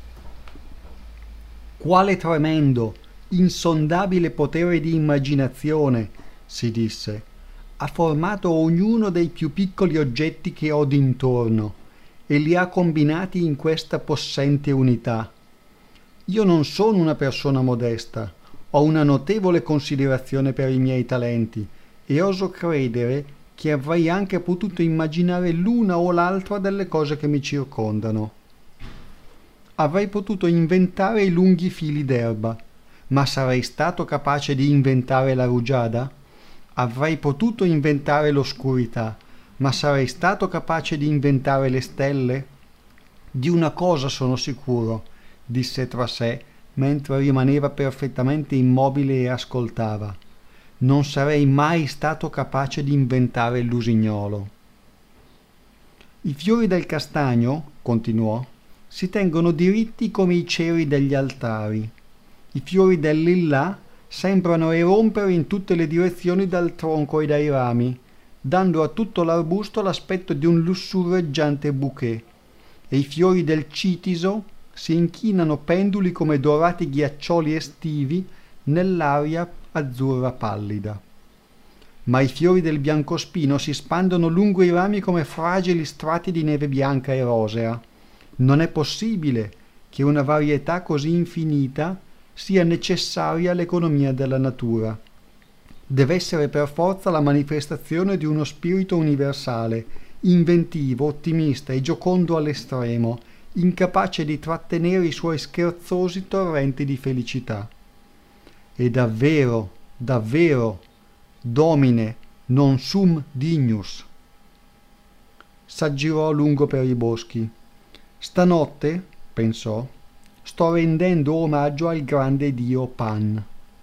Quale tremendo, insondabile potere di immaginazione, si disse, ha formato ognuno dei più piccoli oggetti che ho d'intorno e li ha combinati in questa possente unità. Io non sono una persona modesta, ho una notevole considerazione per i miei talenti e oso credere che avrei anche potuto immaginare l'una o l'altra delle cose che mi circondano. Avrei potuto inventare i lunghi fili d'erba, ma sarei stato capace di inventare la rugiada? Avrei potuto inventare l'oscurità, ma sarei stato capace di inventare le stelle? Di una cosa sono sicuro, disse tra sé, mentre rimaneva perfettamente immobile e ascoltava. Non sarei mai stato capace di inventare il lusignolo. I fiori del castagno, continuò, si tengono diritti come i ceri degli altari. I fiori del lillà sembrano erompere in tutte le direzioni dal tronco e dai rami, dando a tutto l'arbusto l'aspetto di un lussureggiante bouquet, e i fiori del citiso si inchinano penduli come dorati ghiaccioli estivi nell'aria azzurra pallida. Ma i fiori del biancospino si spandono lungo i rami come fragili strati di neve bianca e rosea. Non è possibile che una varietà così infinita sia necessaria all'economia della natura. Deve essere per forza la manifestazione di uno spirito universale, inventivo, ottimista e giocondo all'estremo, incapace di trattenere i suoi scherzosi torrenti di felicità. E davvero, davvero, Domine, non sum dignus. S'aggirò a lungo per i boschi. Stanotte, pensò, sto rendendo omaggio al grande dio Pan.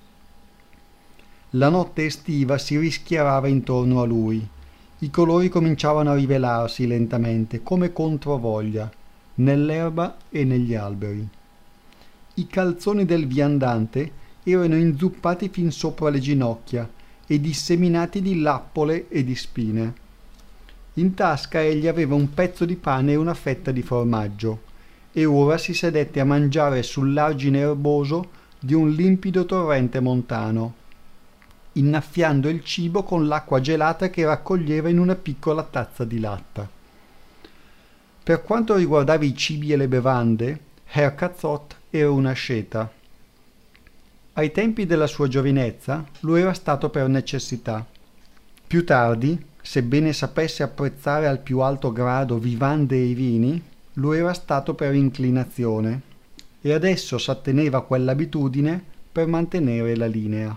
La notte estiva si rischiarava intorno a lui. I colori cominciavano a rivelarsi lentamente, come controvoglia, nell'erba e negli alberi. I calzoni del viandante erano inzuppati fin sopra le ginocchia e disseminati di lappole e di spine. In tasca egli aveva un pezzo di pane e una fetta di formaggio, e ora si sedette a mangiare sull'argine erboso di un limpido torrente montano, innaffiando il cibo con l'acqua gelata che raccoglieva in una piccola tazza di latta. Per quanto riguardava i cibi e le bevande, Herr Cazzot era una sceta. Ai tempi della sua giovinezza lo era stato per necessità. Più tardi, sebbene sapesse apprezzare al più alto grado vivande e vini, lo era stato per inclinazione, e adesso s'atteneva a quell'abitudine per mantenere la linea.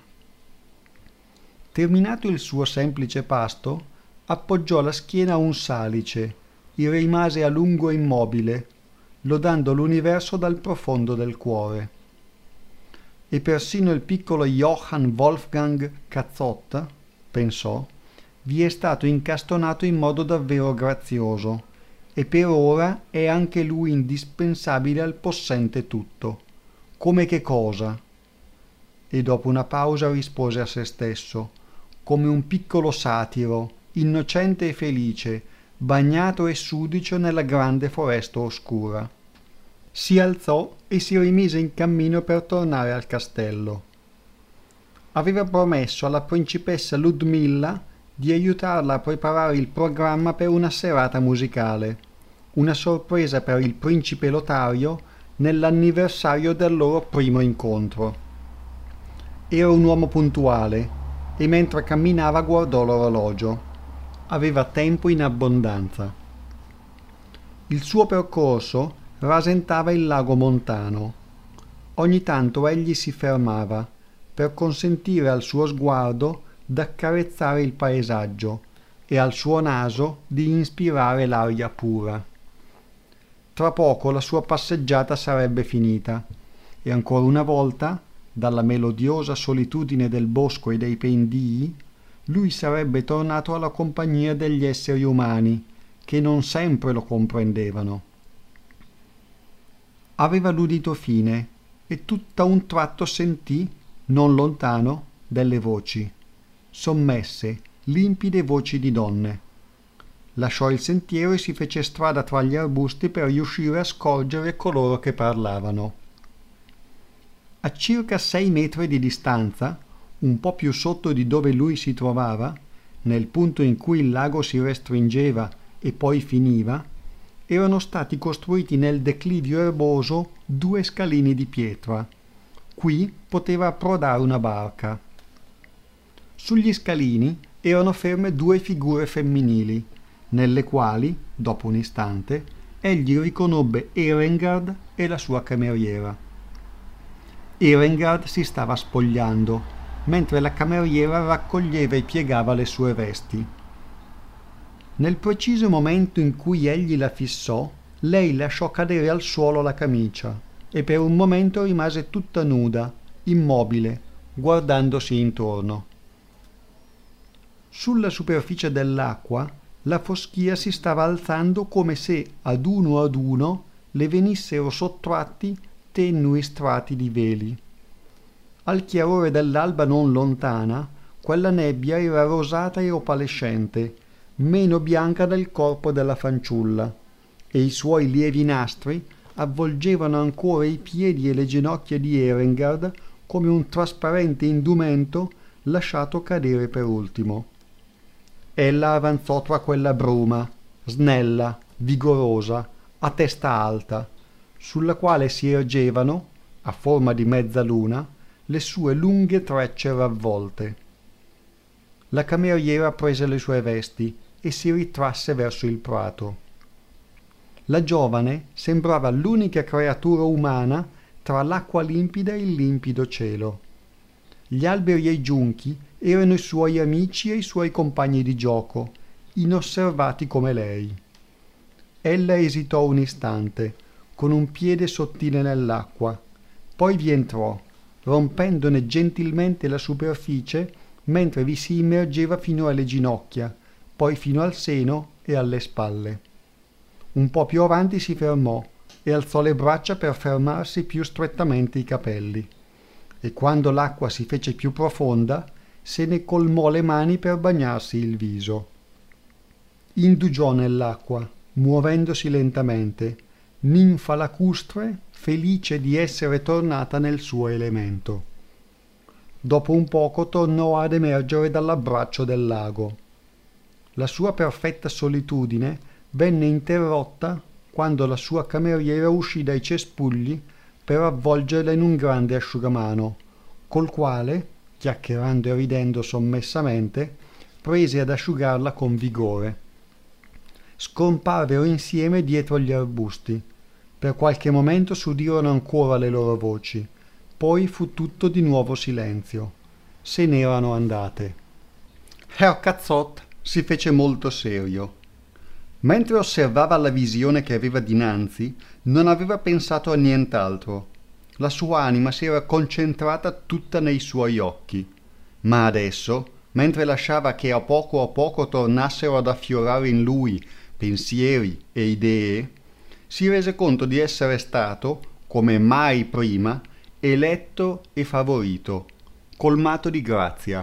Terminato il suo semplice pasto, appoggiò la schiena a un salice e rimase a lungo immobile, lodando l'universo dal profondo del cuore. E persino il piccolo Johann Wolfgang Cazzot, pensò, vi è stato incastonato in modo davvero grazioso, e per ora è anche lui indispensabile al possente tutto. Come che cosa? E dopo una pausa rispose a se stesso, come un piccolo satiro, innocente e felice, bagnato e sudicio nella grande foresta oscura. Si alzò e si rimise in cammino per tornare al castello. Aveva promesso alla principessa Ludmilla di aiutarla a preparare il programma per una serata musicale, una sorpresa per il principe Lotario nell'anniversario del loro primo incontro. Era un uomo puntuale e mentre camminava guardò l'orologio. Aveva tempo in abbondanza. Il suo percorso rasentava il lago montano. Ogni tanto egli si fermava per consentire al suo sguardo d'accarezzare il paesaggio e al suo naso di inspirare l'aria pura. Tra poco la sua passeggiata sarebbe finita e ancora una volta, dalla melodiosa solitudine del bosco e dei pendii, lui sarebbe tornato alla compagnia degli esseri umani che non sempre lo comprendevano. Aveva l'udito fine e tutt'a un tratto sentì, non lontano, delle voci, sommesse, limpide voci di donne. Lasciò il sentiero e si fece strada tra gli arbusti per riuscire a scorgere coloro che parlavano. A circa sei metri di distanza, un po' più sotto di dove lui si trovava, nel punto in cui il lago si restringeva e poi finiva, erano stati costruiti nel declivio erboso due scalini di pietra. Qui poteva approdare una barca. Sugli scalini erano ferme due figure femminili, nelle quali, dopo un istante, egli riconobbe Erengard e la sua cameriera. Erengard si stava spogliando, mentre la cameriera raccoglieva e piegava le sue vesti. Nel preciso momento in cui egli la fissò, lei lasciò cadere al suolo la camicia e per un momento rimase tutta nuda, immobile, guardandosi intorno. Sulla superficie dell'acqua la foschia si stava alzando come se ad uno ad uno le venissero sottratti tenui strati di veli. Al chiarore dell'alba non lontana, quella nebbia era rosata e opalescente, meno bianca del corpo della fanciulla, e i suoi lievi nastri avvolgevano ancora i piedi e le ginocchia di Erengard come un trasparente indumento lasciato cadere per ultimo. Ella avanzò tra quella bruma, snella, vigorosa, a testa alta, sulla quale si ergevano, a forma di mezzaluna, le sue lunghe trecce ravvolte. La cameriera prese le sue vesti e si ritrasse verso il prato. La giovane sembrava l'unica creatura umana tra l'acqua limpida e il limpido cielo. Gli alberi e i giunchi erano i suoi amici e i suoi compagni di gioco, inosservati come lei. Ella esitò un istante, con un piede sottile nell'acqua, poi vi entrò, rompendone gentilmente la superficie mentre vi si immergeva fino alle ginocchia, poi fino al seno e alle spalle. Un po' più avanti si fermò e alzò le braccia per fermarsi più strettamente i capelli, e quando l'acqua si fece più profonda se ne colmò le mani per bagnarsi il viso. Indugiò nell'acqua, muovendosi lentamente, ninfa lacustre, felice di essere tornata nel suo elemento. Dopo un poco tornò ad emergere dall'abbraccio del lago. La sua perfetta solitudine venne interrotta quando la sua cameriera uscì dai cespugli per avvolgerla in un grande asciugamano, col quale, chiacchierando e ridendo sommessamente, prese ad asciugarla con vigore. Scomparvero insieme dietro gli arbusti. Per qualche momento s'udirono ancora le loro voci, poi fu tutto di nuovo silenzio. Se n'erano andate. Herr Cazzot si fece molto serio. Mentre osservava la visione che aveva dinanzi, non aveva pensato a nient'altro. La sua anima si era concentrata tutta nei suoi occhi. Ma adesso, mentre lasciava che a poco a poco tornassero ad affiorare in lui pensieri e idee, si rese conto di essere stato, come mai prima, eletto e favorito, colmato di grazia.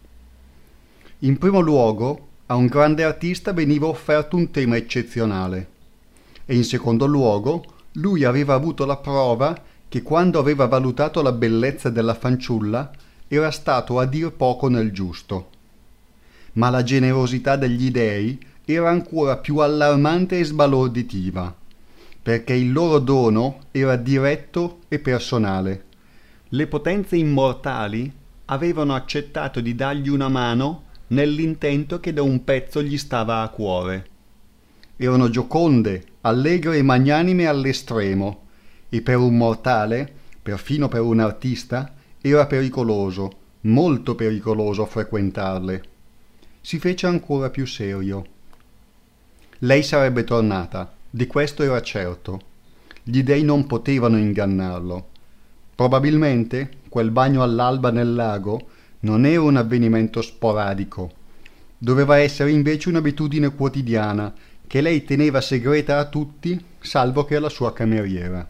In primo luogo, a un grande artista veniva offerto un tema eccezionale, e in secondo luogo lui aveva avuto la prova che quando aveva valutato la bellezza della fanciulla era stato a dir poco nel giusto. Ma la generosità degli dèi era ancora più allarmante e sbalorditiva, perché il loro dono era diretto e personale. Le potenze immortali avevano accettato di dargli una mano nell'intento che da un pezzo gli stava a cuore. Erano gioconde, allegre e magnanime all'estremo, e per un mortale, perfino per un artista, era pericoloso, molto pericoloso frequentarle. Si fece ancora più serio. Lei sarebbe tornata, di questo era certo. Gli dèi non potevano ingannarlo. Probabilmente quel bagno all'alba nel lago non era un avvenimento sporadico. Doveva essere invece un'abitudine quotidiana che lei teneva segreta a tutti, salvo che alla sua cameriera.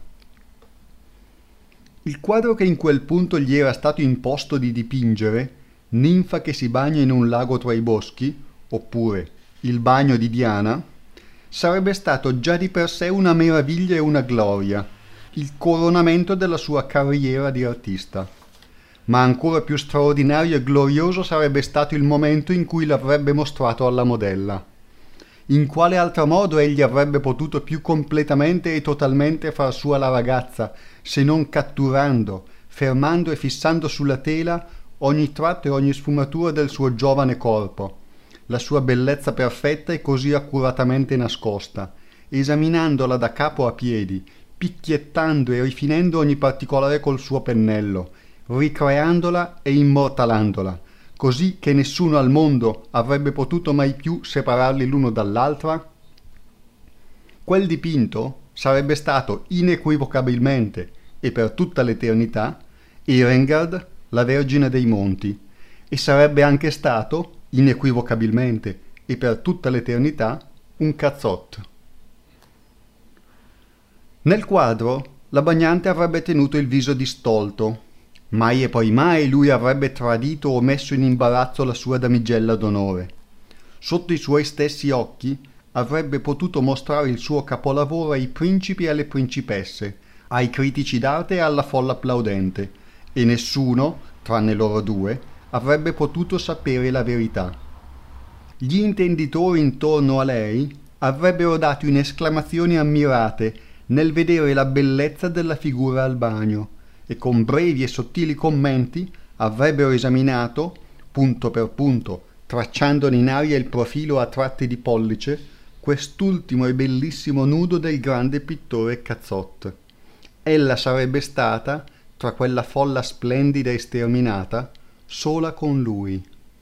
Il quadro che in quel punto gli era stato imposto di dipingere, ninfa che si bagna in un lago tra i boschi, oppure il bagno di Diana, sarebbe stato già di per sé una meraviglia e una gloria, il coronamento della sua carriera di artista. Ma ancora più straordinario e glorioso sarebbe stato il momento in cui l'avrebbe mostrato alla modella. In quale altro modo egli avrebbe potuto più completamente e totalmente far sua la ragazza, se non catturando, fermando e fissando sulla tela ogni tratto e ogni sfumatura del suo giovane corpo, la sua bellezza perfetta e così accuratamente nascosta, esaminandola da capo a piedi, picchiettando e rifinendo ogni particolare col suo pennello, ricreandola e immortalandola, così che nessuno al mondo avrebbe potuto mai più separarli l'uno dall'altra? Quel dipinto sarebbe stato inequivocabilmente e per tutta l'eternità Erengard, la Vergine dei Monti, e sarebbe anche stato inequivocabilmente e per tutta l'eternità un cazzotto. Nel quadro la bagnante avrebbe tenuto il viso distolto. Mai e poi mai lui avrebbe tradito o messo in imbarazzo la sua damigella d'onore. Sotto i suoi stessi occhi avrebbe potuto mostrare il suo capolavoro ai principi e alle principesse, ai critici d'arte e alla folla applaudente, e nessuno, tranne loro due, avrebbe potuto sapere la verità. Gli intenditori intorno a lei avrebbero dato in esclamazioni ammirate nel vedere la bellezza della figura al bagno, e con brevi e sottili commenti avrebbero esaminato, punto per punto, tracciandone in aria il profilo a tratti di pollice, quest'ultimo e bellissimo nudo del grande pittore Cazotte. Ella sarebbe stata, tra quella folla splendida e sterminata, sola con lui.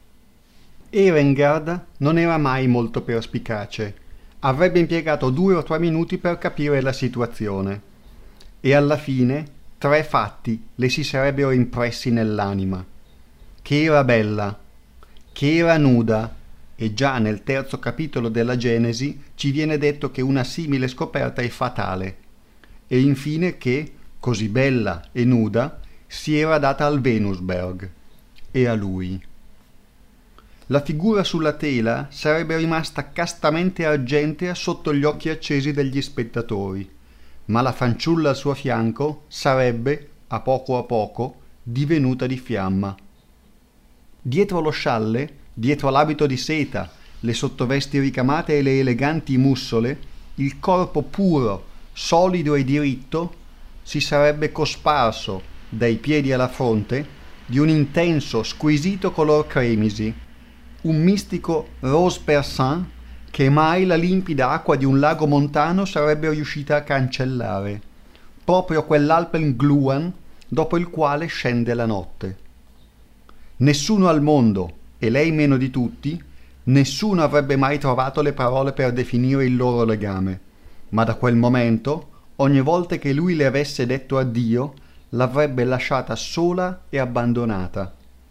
Erengard non era mai molto perspicace. Avrebbe impiegato due o tre minuti per capire la situazione. E alla fine tre fatti le si sarebbero impressi nell'anima. Che era bella, che era nuda, e già nel terzo capitolo della Genesi ci viene detto che una simile scoperta è fatale, e infine che, così bella e nuda, si era data al Venusberg e a lui. La figura sulla tela sarebbe rimasta castamente argentea sotto gli occhi accesi degli spettatori, ma la fanciulla al suo fianco sarebbe, a poco a poco, divenuta di fiamma. Dietro lo scialle, dietro l'abito di seta, le sottovesti ricamate e le eleganti mussole, il corpo puro, solido e diritto si sarebbe cosparso, dai piedi alla fronte, di un intenso, squisito color cremisi, un mistico rose persin che mai la limpida acqua di un lago montano sarebbe riuscita a cancellare, proprio quell'Alpenglowen dopo il quale scende la notte. Nessuno al mondo, e lei meno di tutti, nessuno avrebbe mai trovato le parole per definire il loro legame, ma da quel momento, ogni volta che lui le avesse detto addio, l'avrebbe lasciata sola e abbandonata.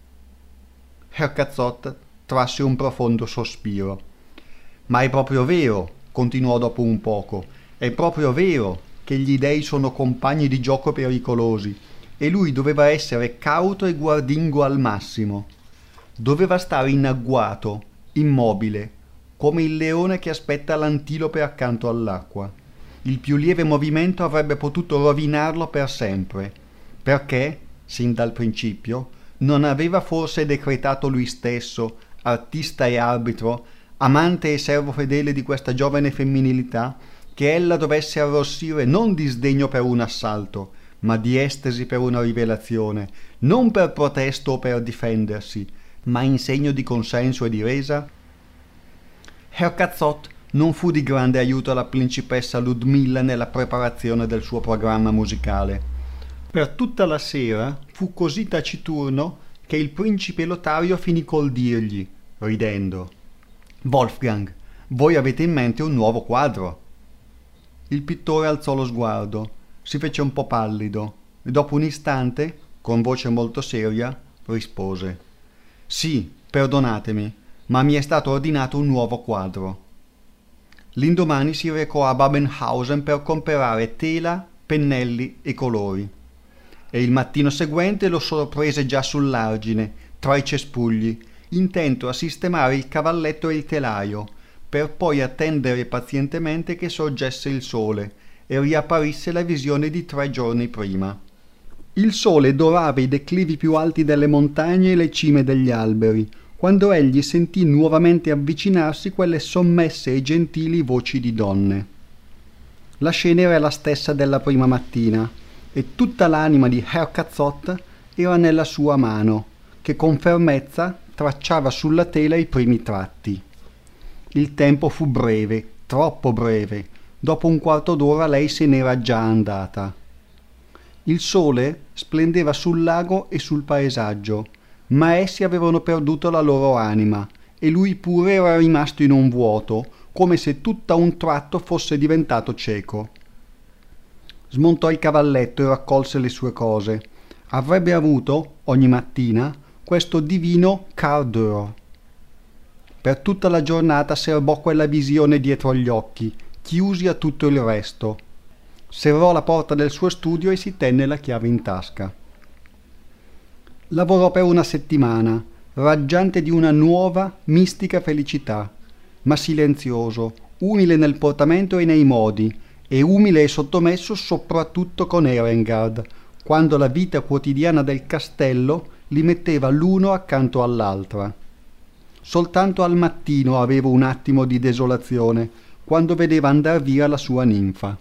Herr Cazotte trasse un profondo sospiro. Ma è proprio vero, continuò dopo un poco, è proprio vero che gli dei sono compagni di gioco pericolosi, e lui doveva essere cauto e guardingo al massimo. Doveva stare in agguato, immobile, come il leone che aspetta l'antilope accanto all'acqua. Il più lieve movimento avrebbe potuto rovinarlo per sempre, perché, sin dal principio, non aveva forse decretato lui stesso, artista e arbitro, amante e servo fedele di questa giovane femminilità, che ella dovesse arrossire non di sdegno per un assalto, ma di estasi per una rivelazione, non per protesto o per difendersi, ma in segno di consenso e di resa? Herr Cazotte non fu di grande aiuto alla principessa Ludmilla nella preparazione del suo programma musicale. Per tutta la sera fu così taciturno che il principe Lotario finì col dirgli, ridendo: «Wolfgang, voi avete in mente un nuovo quadro?» Il pittore alzò lo sguardo, si fece un po' pallido e dopo un istante, con voce molto seria, rispose: «Sì, perdonatemi, ma mi è stato ordinato un nuovo quadro». L'indomani si recò a Babenhausen per comperare tela, pennelli e colori, e il mattino seguente lo sorprese già sull'argine, tra i cespugli, intento a sistemare il cavalletto e il telaio, per poi attendere pazientemente che sorgesse il sole e riapparisse la visione di tre giorni prima. Il sole dorava i declivi più alti delle montagne e le cime degli alberi, quando egli sentì nuovamente avvicinarsi quelle sommesse e gentili voci di donne. La scena era la stessa della prima mattina, e tutta l'anima di Herr Cazotte era nella sua mano, che con fermezza tracciava sulla tela i primi tratti. Il tempo fu breve, troppo breve. Dopo un quarto d'ora lei se n'era già andata. Il sole splendeva sul lago e sul paesaggio, ma essi avevano perduto la loro anima e lui pure era rimasto in un vuoto, come se tutto a un tratto fosse diventato cieco. Smontò il cavalletto e raccolse le sue cose. Avrebbe avuto, ogni mattina, questo divino quart d'heure. Per tutta la giornata serbò quella visione dietro agli occhi, chiusi a tutto il resto. Serrò la porta del suo studio e si tenne la chiave in tasca. Lavorò per una settimana, raggiante di una nuova, mistica felicità, ma silenzioso, umile nel portamento e nei modi, e umile e sottomesso soprattutto con Erengard, quando la vita quotidiana del castello li metteva l'uno accanto all'altra. Soltanto al mattino aveva un attimo di desolazione, quando vedeva andar via la sua ninfa.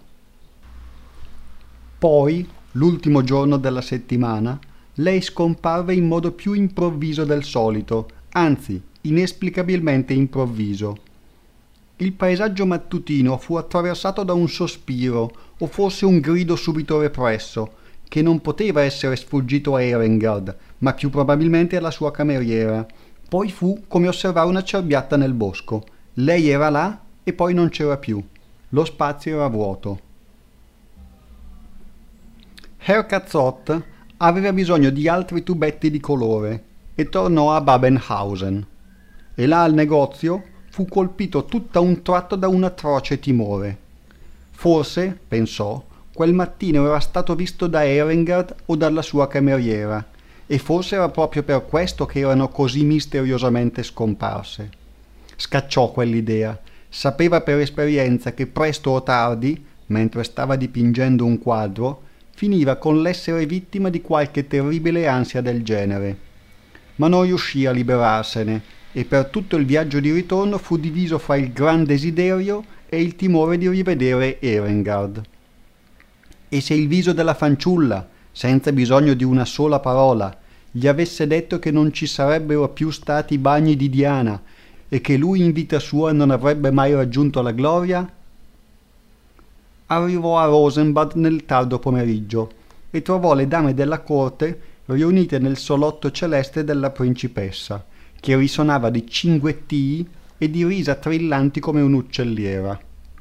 Poi, l'ultimo giorno della settimana, lei scomparve in modo più improvviso del solito, anzi, inesplicabilmente improvviso. Il paesaggio mattutino fu attraversato da un sospiro, o forse un grido subito represso, che non poteva essere sfuggito a Erengard, ma più probabilmente alla sua cameriera. Poi fu come osservare una cerbiatta nel bosco. Lei era là e poi non c'era più. Lo spazio era vuoto. Herr Cazzot aveva bisogno di altri tubetti di colore e tornò a Babenhausen. E là al negozio fu colpito tutto a un tratto da un atroce timore. Forse, pensò, quel mattino era stato visto da Erengard o dalla sua cameriera, e forse era proprio per questo che erano così misteriosamente scomparse. Scacciò quell'idea. Sapeva per esperienza che presto o tardi, mentre stava dipingendo un quadro, finiva con l'essere vittima di qualche terribile ansia del genere. Ma non riuscì a liberarsene e per tutto il viaggio di ritorno fu diviso fra il gran desiderio e il timore di rivedere Erengard. E se il viso della fanciulla, senza bisogno di una sola parola, gli avesse detto che non ci sarebbero più stati bagni di Diana e che lui in vita sua non avrebbe mai raggiunto la gloria? Arrivò a Rosenbad nel tardo pomeriggio e trovò le dame della corte riunite nel solotto celeste della principessa, che risonava di cinguettii e di risa trillanti come un'uccelliera.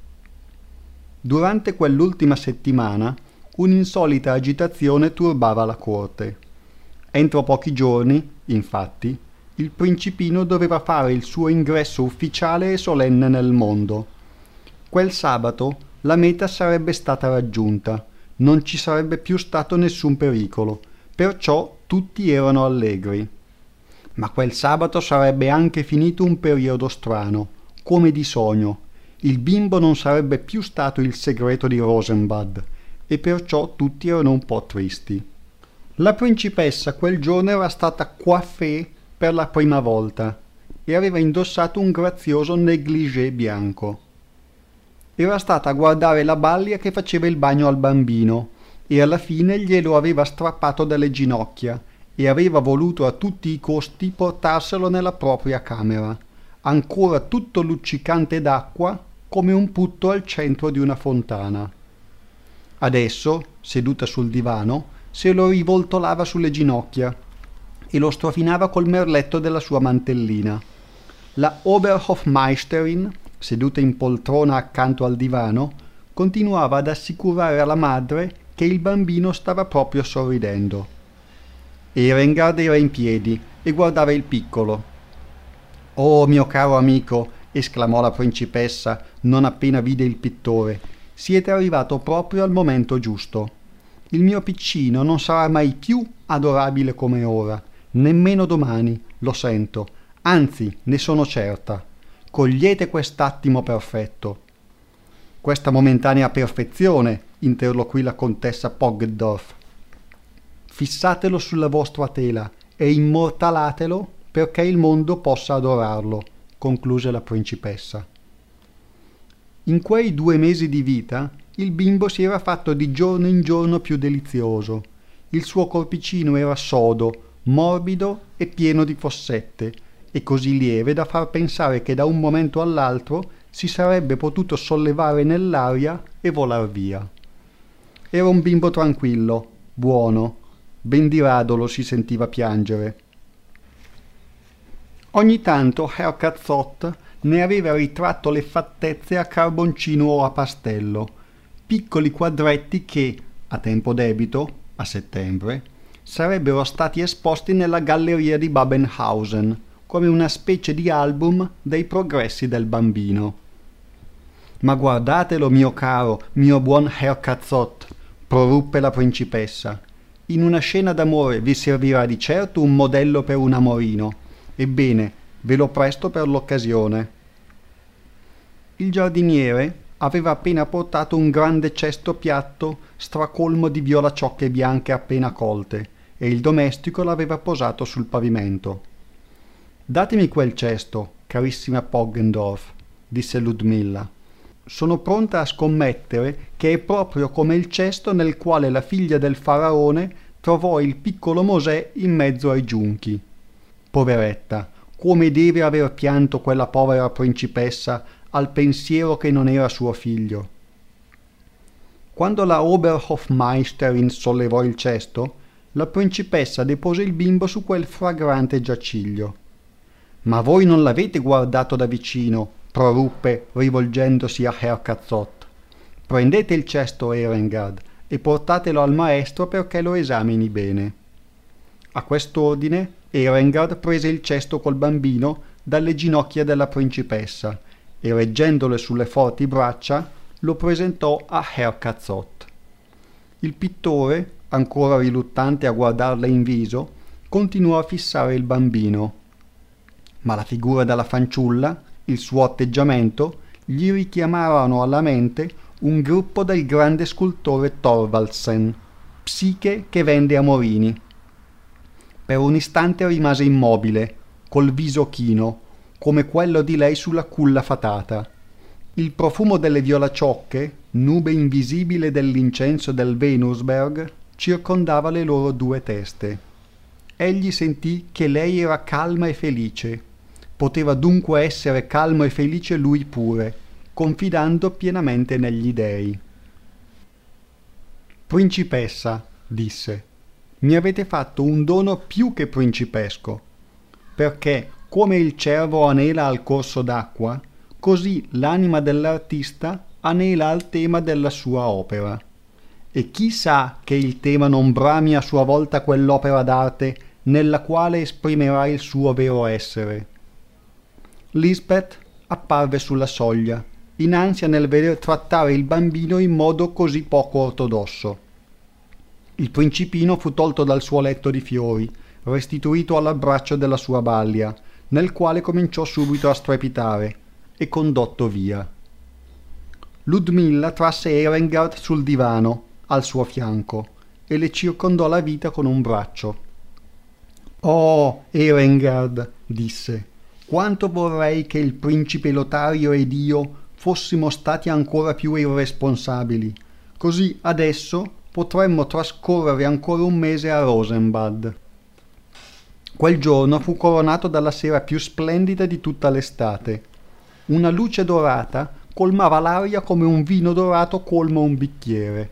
Durante quell'ultima settimana un'insolita agitazione turbava la corte. Entro pochi giorni, infatti, il principino doveva fare il suo ingresso ufficiale e solenne nel mondo. Quel sabato la meta sarebbe stata raggiunta, non ci sarebbe più stato nessun pericolo, perciò tutti erano allegri. Ma quel sabato sarebbe anche finito un periodo strano, come di sogno. Il bimbo non sarebbe più stato il segreto di Rosenbad, e perciò tutti erano un po' tristi. La principessa quel giorno era stata coiffée per la prima volta e aveva indossato un grazioso négligé bianco. Era stata a guardare la balia che faceva il bagno al bambino e alla fine glielo aveva strappato dalle ginocchia e aveva voluto a tutti i costi portarselo nella propria camera, ancora tutto luccicante d'acqua come un putto al centro di una fontana. Adesso, seduta sul divano, se lo rivoltolava sulle ginocchia e lo strofinava col merletto della sua mantellina. La Oberhofmeisterin, seduta in poltrona accanto al divano, continuava ad assicurare alla madre che il bambino stava proprio sorridendo. Erengard era in piedi e guardava il piccolo. «Oh, mio caro amico!» esclamò la principessa non appena vide il pittore. «Siete arrivato proprio al momento giusto. Il mio piccino non sarà mai più adorabile come ora, nemmeno domani, lo sento, anzi ne sono certa. Cogliete quest'attimo perfetto». «Questa momentanea perfezione», interloquì la contessa Poggendorf. «Fissatelo sulla vostra tela e immortalatelo perché il mondo possa adorarlo», concluse la principessa. In quei due mesi di vita il bimbo si era fatto di giorno in giorno più delizioso. Il suo corpicino era sodo, morbido e pieno di fossette, e così lieve da far pensare che da un momento all'altro si sarebbe potuto sollevare nell'aria e volar via. Era un bimbo tranquillo, buono, ben di rado lo si sentiva piangere. Ogni tanto Herr Cazzot ne aveva ritratto le fattezze a carboncino o a pastello, piccoli quadretti che, a tempo debito, a settembre, sarebbero stati esposti nella galleria di Babenhausen, come una specie di album dei progressi del bambino. «Ma guardatelo, mio caro, mio buon Herr Cazzot», proruppe la principessa. «In una scena d'amore vi servirà di certo un modello per un amorino. Ebbene, ve lo presto per l'occasione». Il giardiniere aveva appena portato un grande cesto piatto stracolmo di violacciocche bianche appena colte, e il domestico l'aveva posato sul pavimento. «Datemi quel cesto, carissima Poggendorf», disse Ludmilla. «Sono pronta a scommettere che è proprio come il cesto nel quale la figlia del faraone trovò il piccolo Mosè in mezzo ai giunchi. Poveretta, come deve aver pianto quella povera principessa al pensiero che non era suo figlio». Quando la Oberhofmeisterin sollevò il cesto, la principessa depose il bimbo su quel fragrante giaciglio. «Ma voi non l'avete guardato da vicino», proruppe rivolgendosi a Herr Cazzot. «Prendete il cesto, Erengard, e portatelo al maestro perché lo esamini bene». A quest'ordine Erengard prese il cesto col bambino dalle ginocchia della principessa e, reggendolo sulle forti braccia, lo presentò a Herr Cazzot. Il pittore, ancora riluttante a guardarla in viso, continuò a fissare il bambino. Ma la figura della fanciulla, il suo atteggiamento, gli richiamarono alla mente un gruppo del grande scultore Thorvaldsen, Psiche che vende amorini. Per un istante rimase immobile, col viso chino, come quello di lei sulla culla fatata. Il profumo delle violacciocche, nube invisibile dell'incenso del Venusberg, circondava le loro due teste. Egli sentì che lei era calma e felice. Poteva dunque essere calmo e felice lui pure, confidando pienamente negli dei. «Principessa», disse, «mi avete fatto un dono più che principesco, perché, come il cervo anela al corso d'acqua, così l'anima dell'artista anela al tema della sua opera. E chi sa che il tema non brami a sua volta quell'opera d'arte nella quale esprimerà il suo vero essere?» Lisbeth apparve sulla soglia, in ansia nel veder trattare il bambino in modo così poco ortodosso. Il principino fu tolto dal suo letto di fiori, restituito all'abbraccio della sua balia, nel quale cominciò subito a strepitare, e condotto via. Ludmilla trasse Erengard sul divano, al suo fianco, e le circondò la vita con un braccio. «Oh, Erengard», disse, «quanto vorrei che il principe Lotario ed io fossimo stati ancora più irresponsabili, così adesso potremmo trascorrere ancora un mese a Rosenbad». Quel giorno fu coronato dalla sera più splendida di tutta l'estate. Una luce dorata colmava l'aria come un vino dorato colma un bicchiere.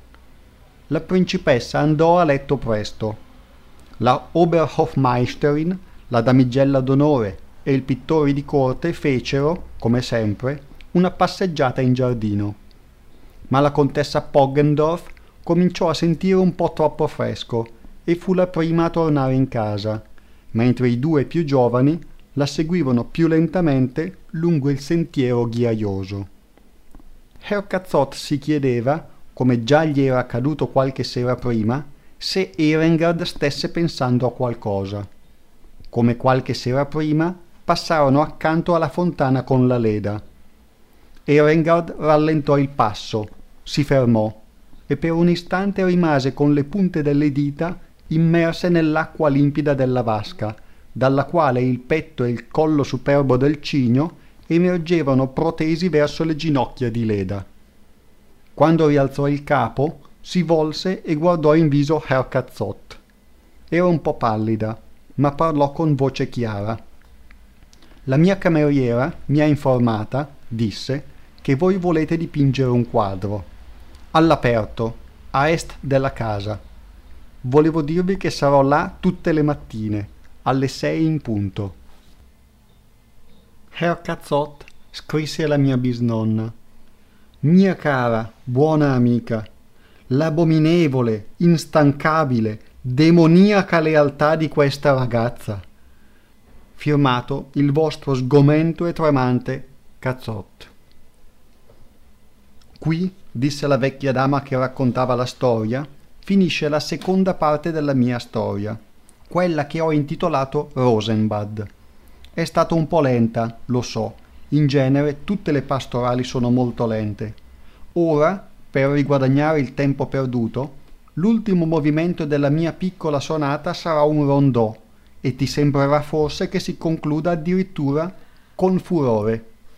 La principessa andò a letto presto. La Oberhofmeisterin, la damigella d'onore e il pittore di corte fecero, come sempre, una passeggiata in giardino. Ma la contessa Poggendorf cominciò a sentire un po' troppo fresco e fu la prima a tornare in casa, mentre i due più giovani la seguivano più lentamente lungo il sentiero ghiaioso. Herr Cazzot si chiedeva, come già gli era accaduto qualche sera prima, se Erengard stesse pensando a qualcosa. Come qualche sera prima, passarono accanto alla fontana con la leda. Erengard rallentò il passo, si fermò e per un istante rimase con le punte delle dita immerse nell'acqua limpida della vasca, dalla quale il petto e il collo superbo del cigno emergevano protesi verso le ginocchia di Leda. Quando rialzò il capo, si volse e guardò in viso Herr Cazzot. Era un po' pallida, ma parlò con voce chiara. La mia cameriera mi ha informata, disse, che voi volete dipingere un quadro. All'aperto, a est della casa. Volevo dirvi che sarò là tutte le mattine, alle sei in punto. Herr Cazzot scrisse alla mia bisnonna: Mia cara, buona amica, l'abominevole, instancabile, demoniaca lealtà di questa ragazza. Firmato il vostro sgomento e tremante Cazzot. Qui, disse la vecchia dama che raccontava la storia, finisce la seconda parte della mia storia, quella che ho intitolato Rosenbad. È stata un po' lenta, lo so, in genere tutte le pastorali sono molto lente. Ora, per riguadagnare il tempo perduto, l'ultimo movimento della mia piccola sonata sarà un rondò, e ti sembrerà forse che si concluda addirittura con furore.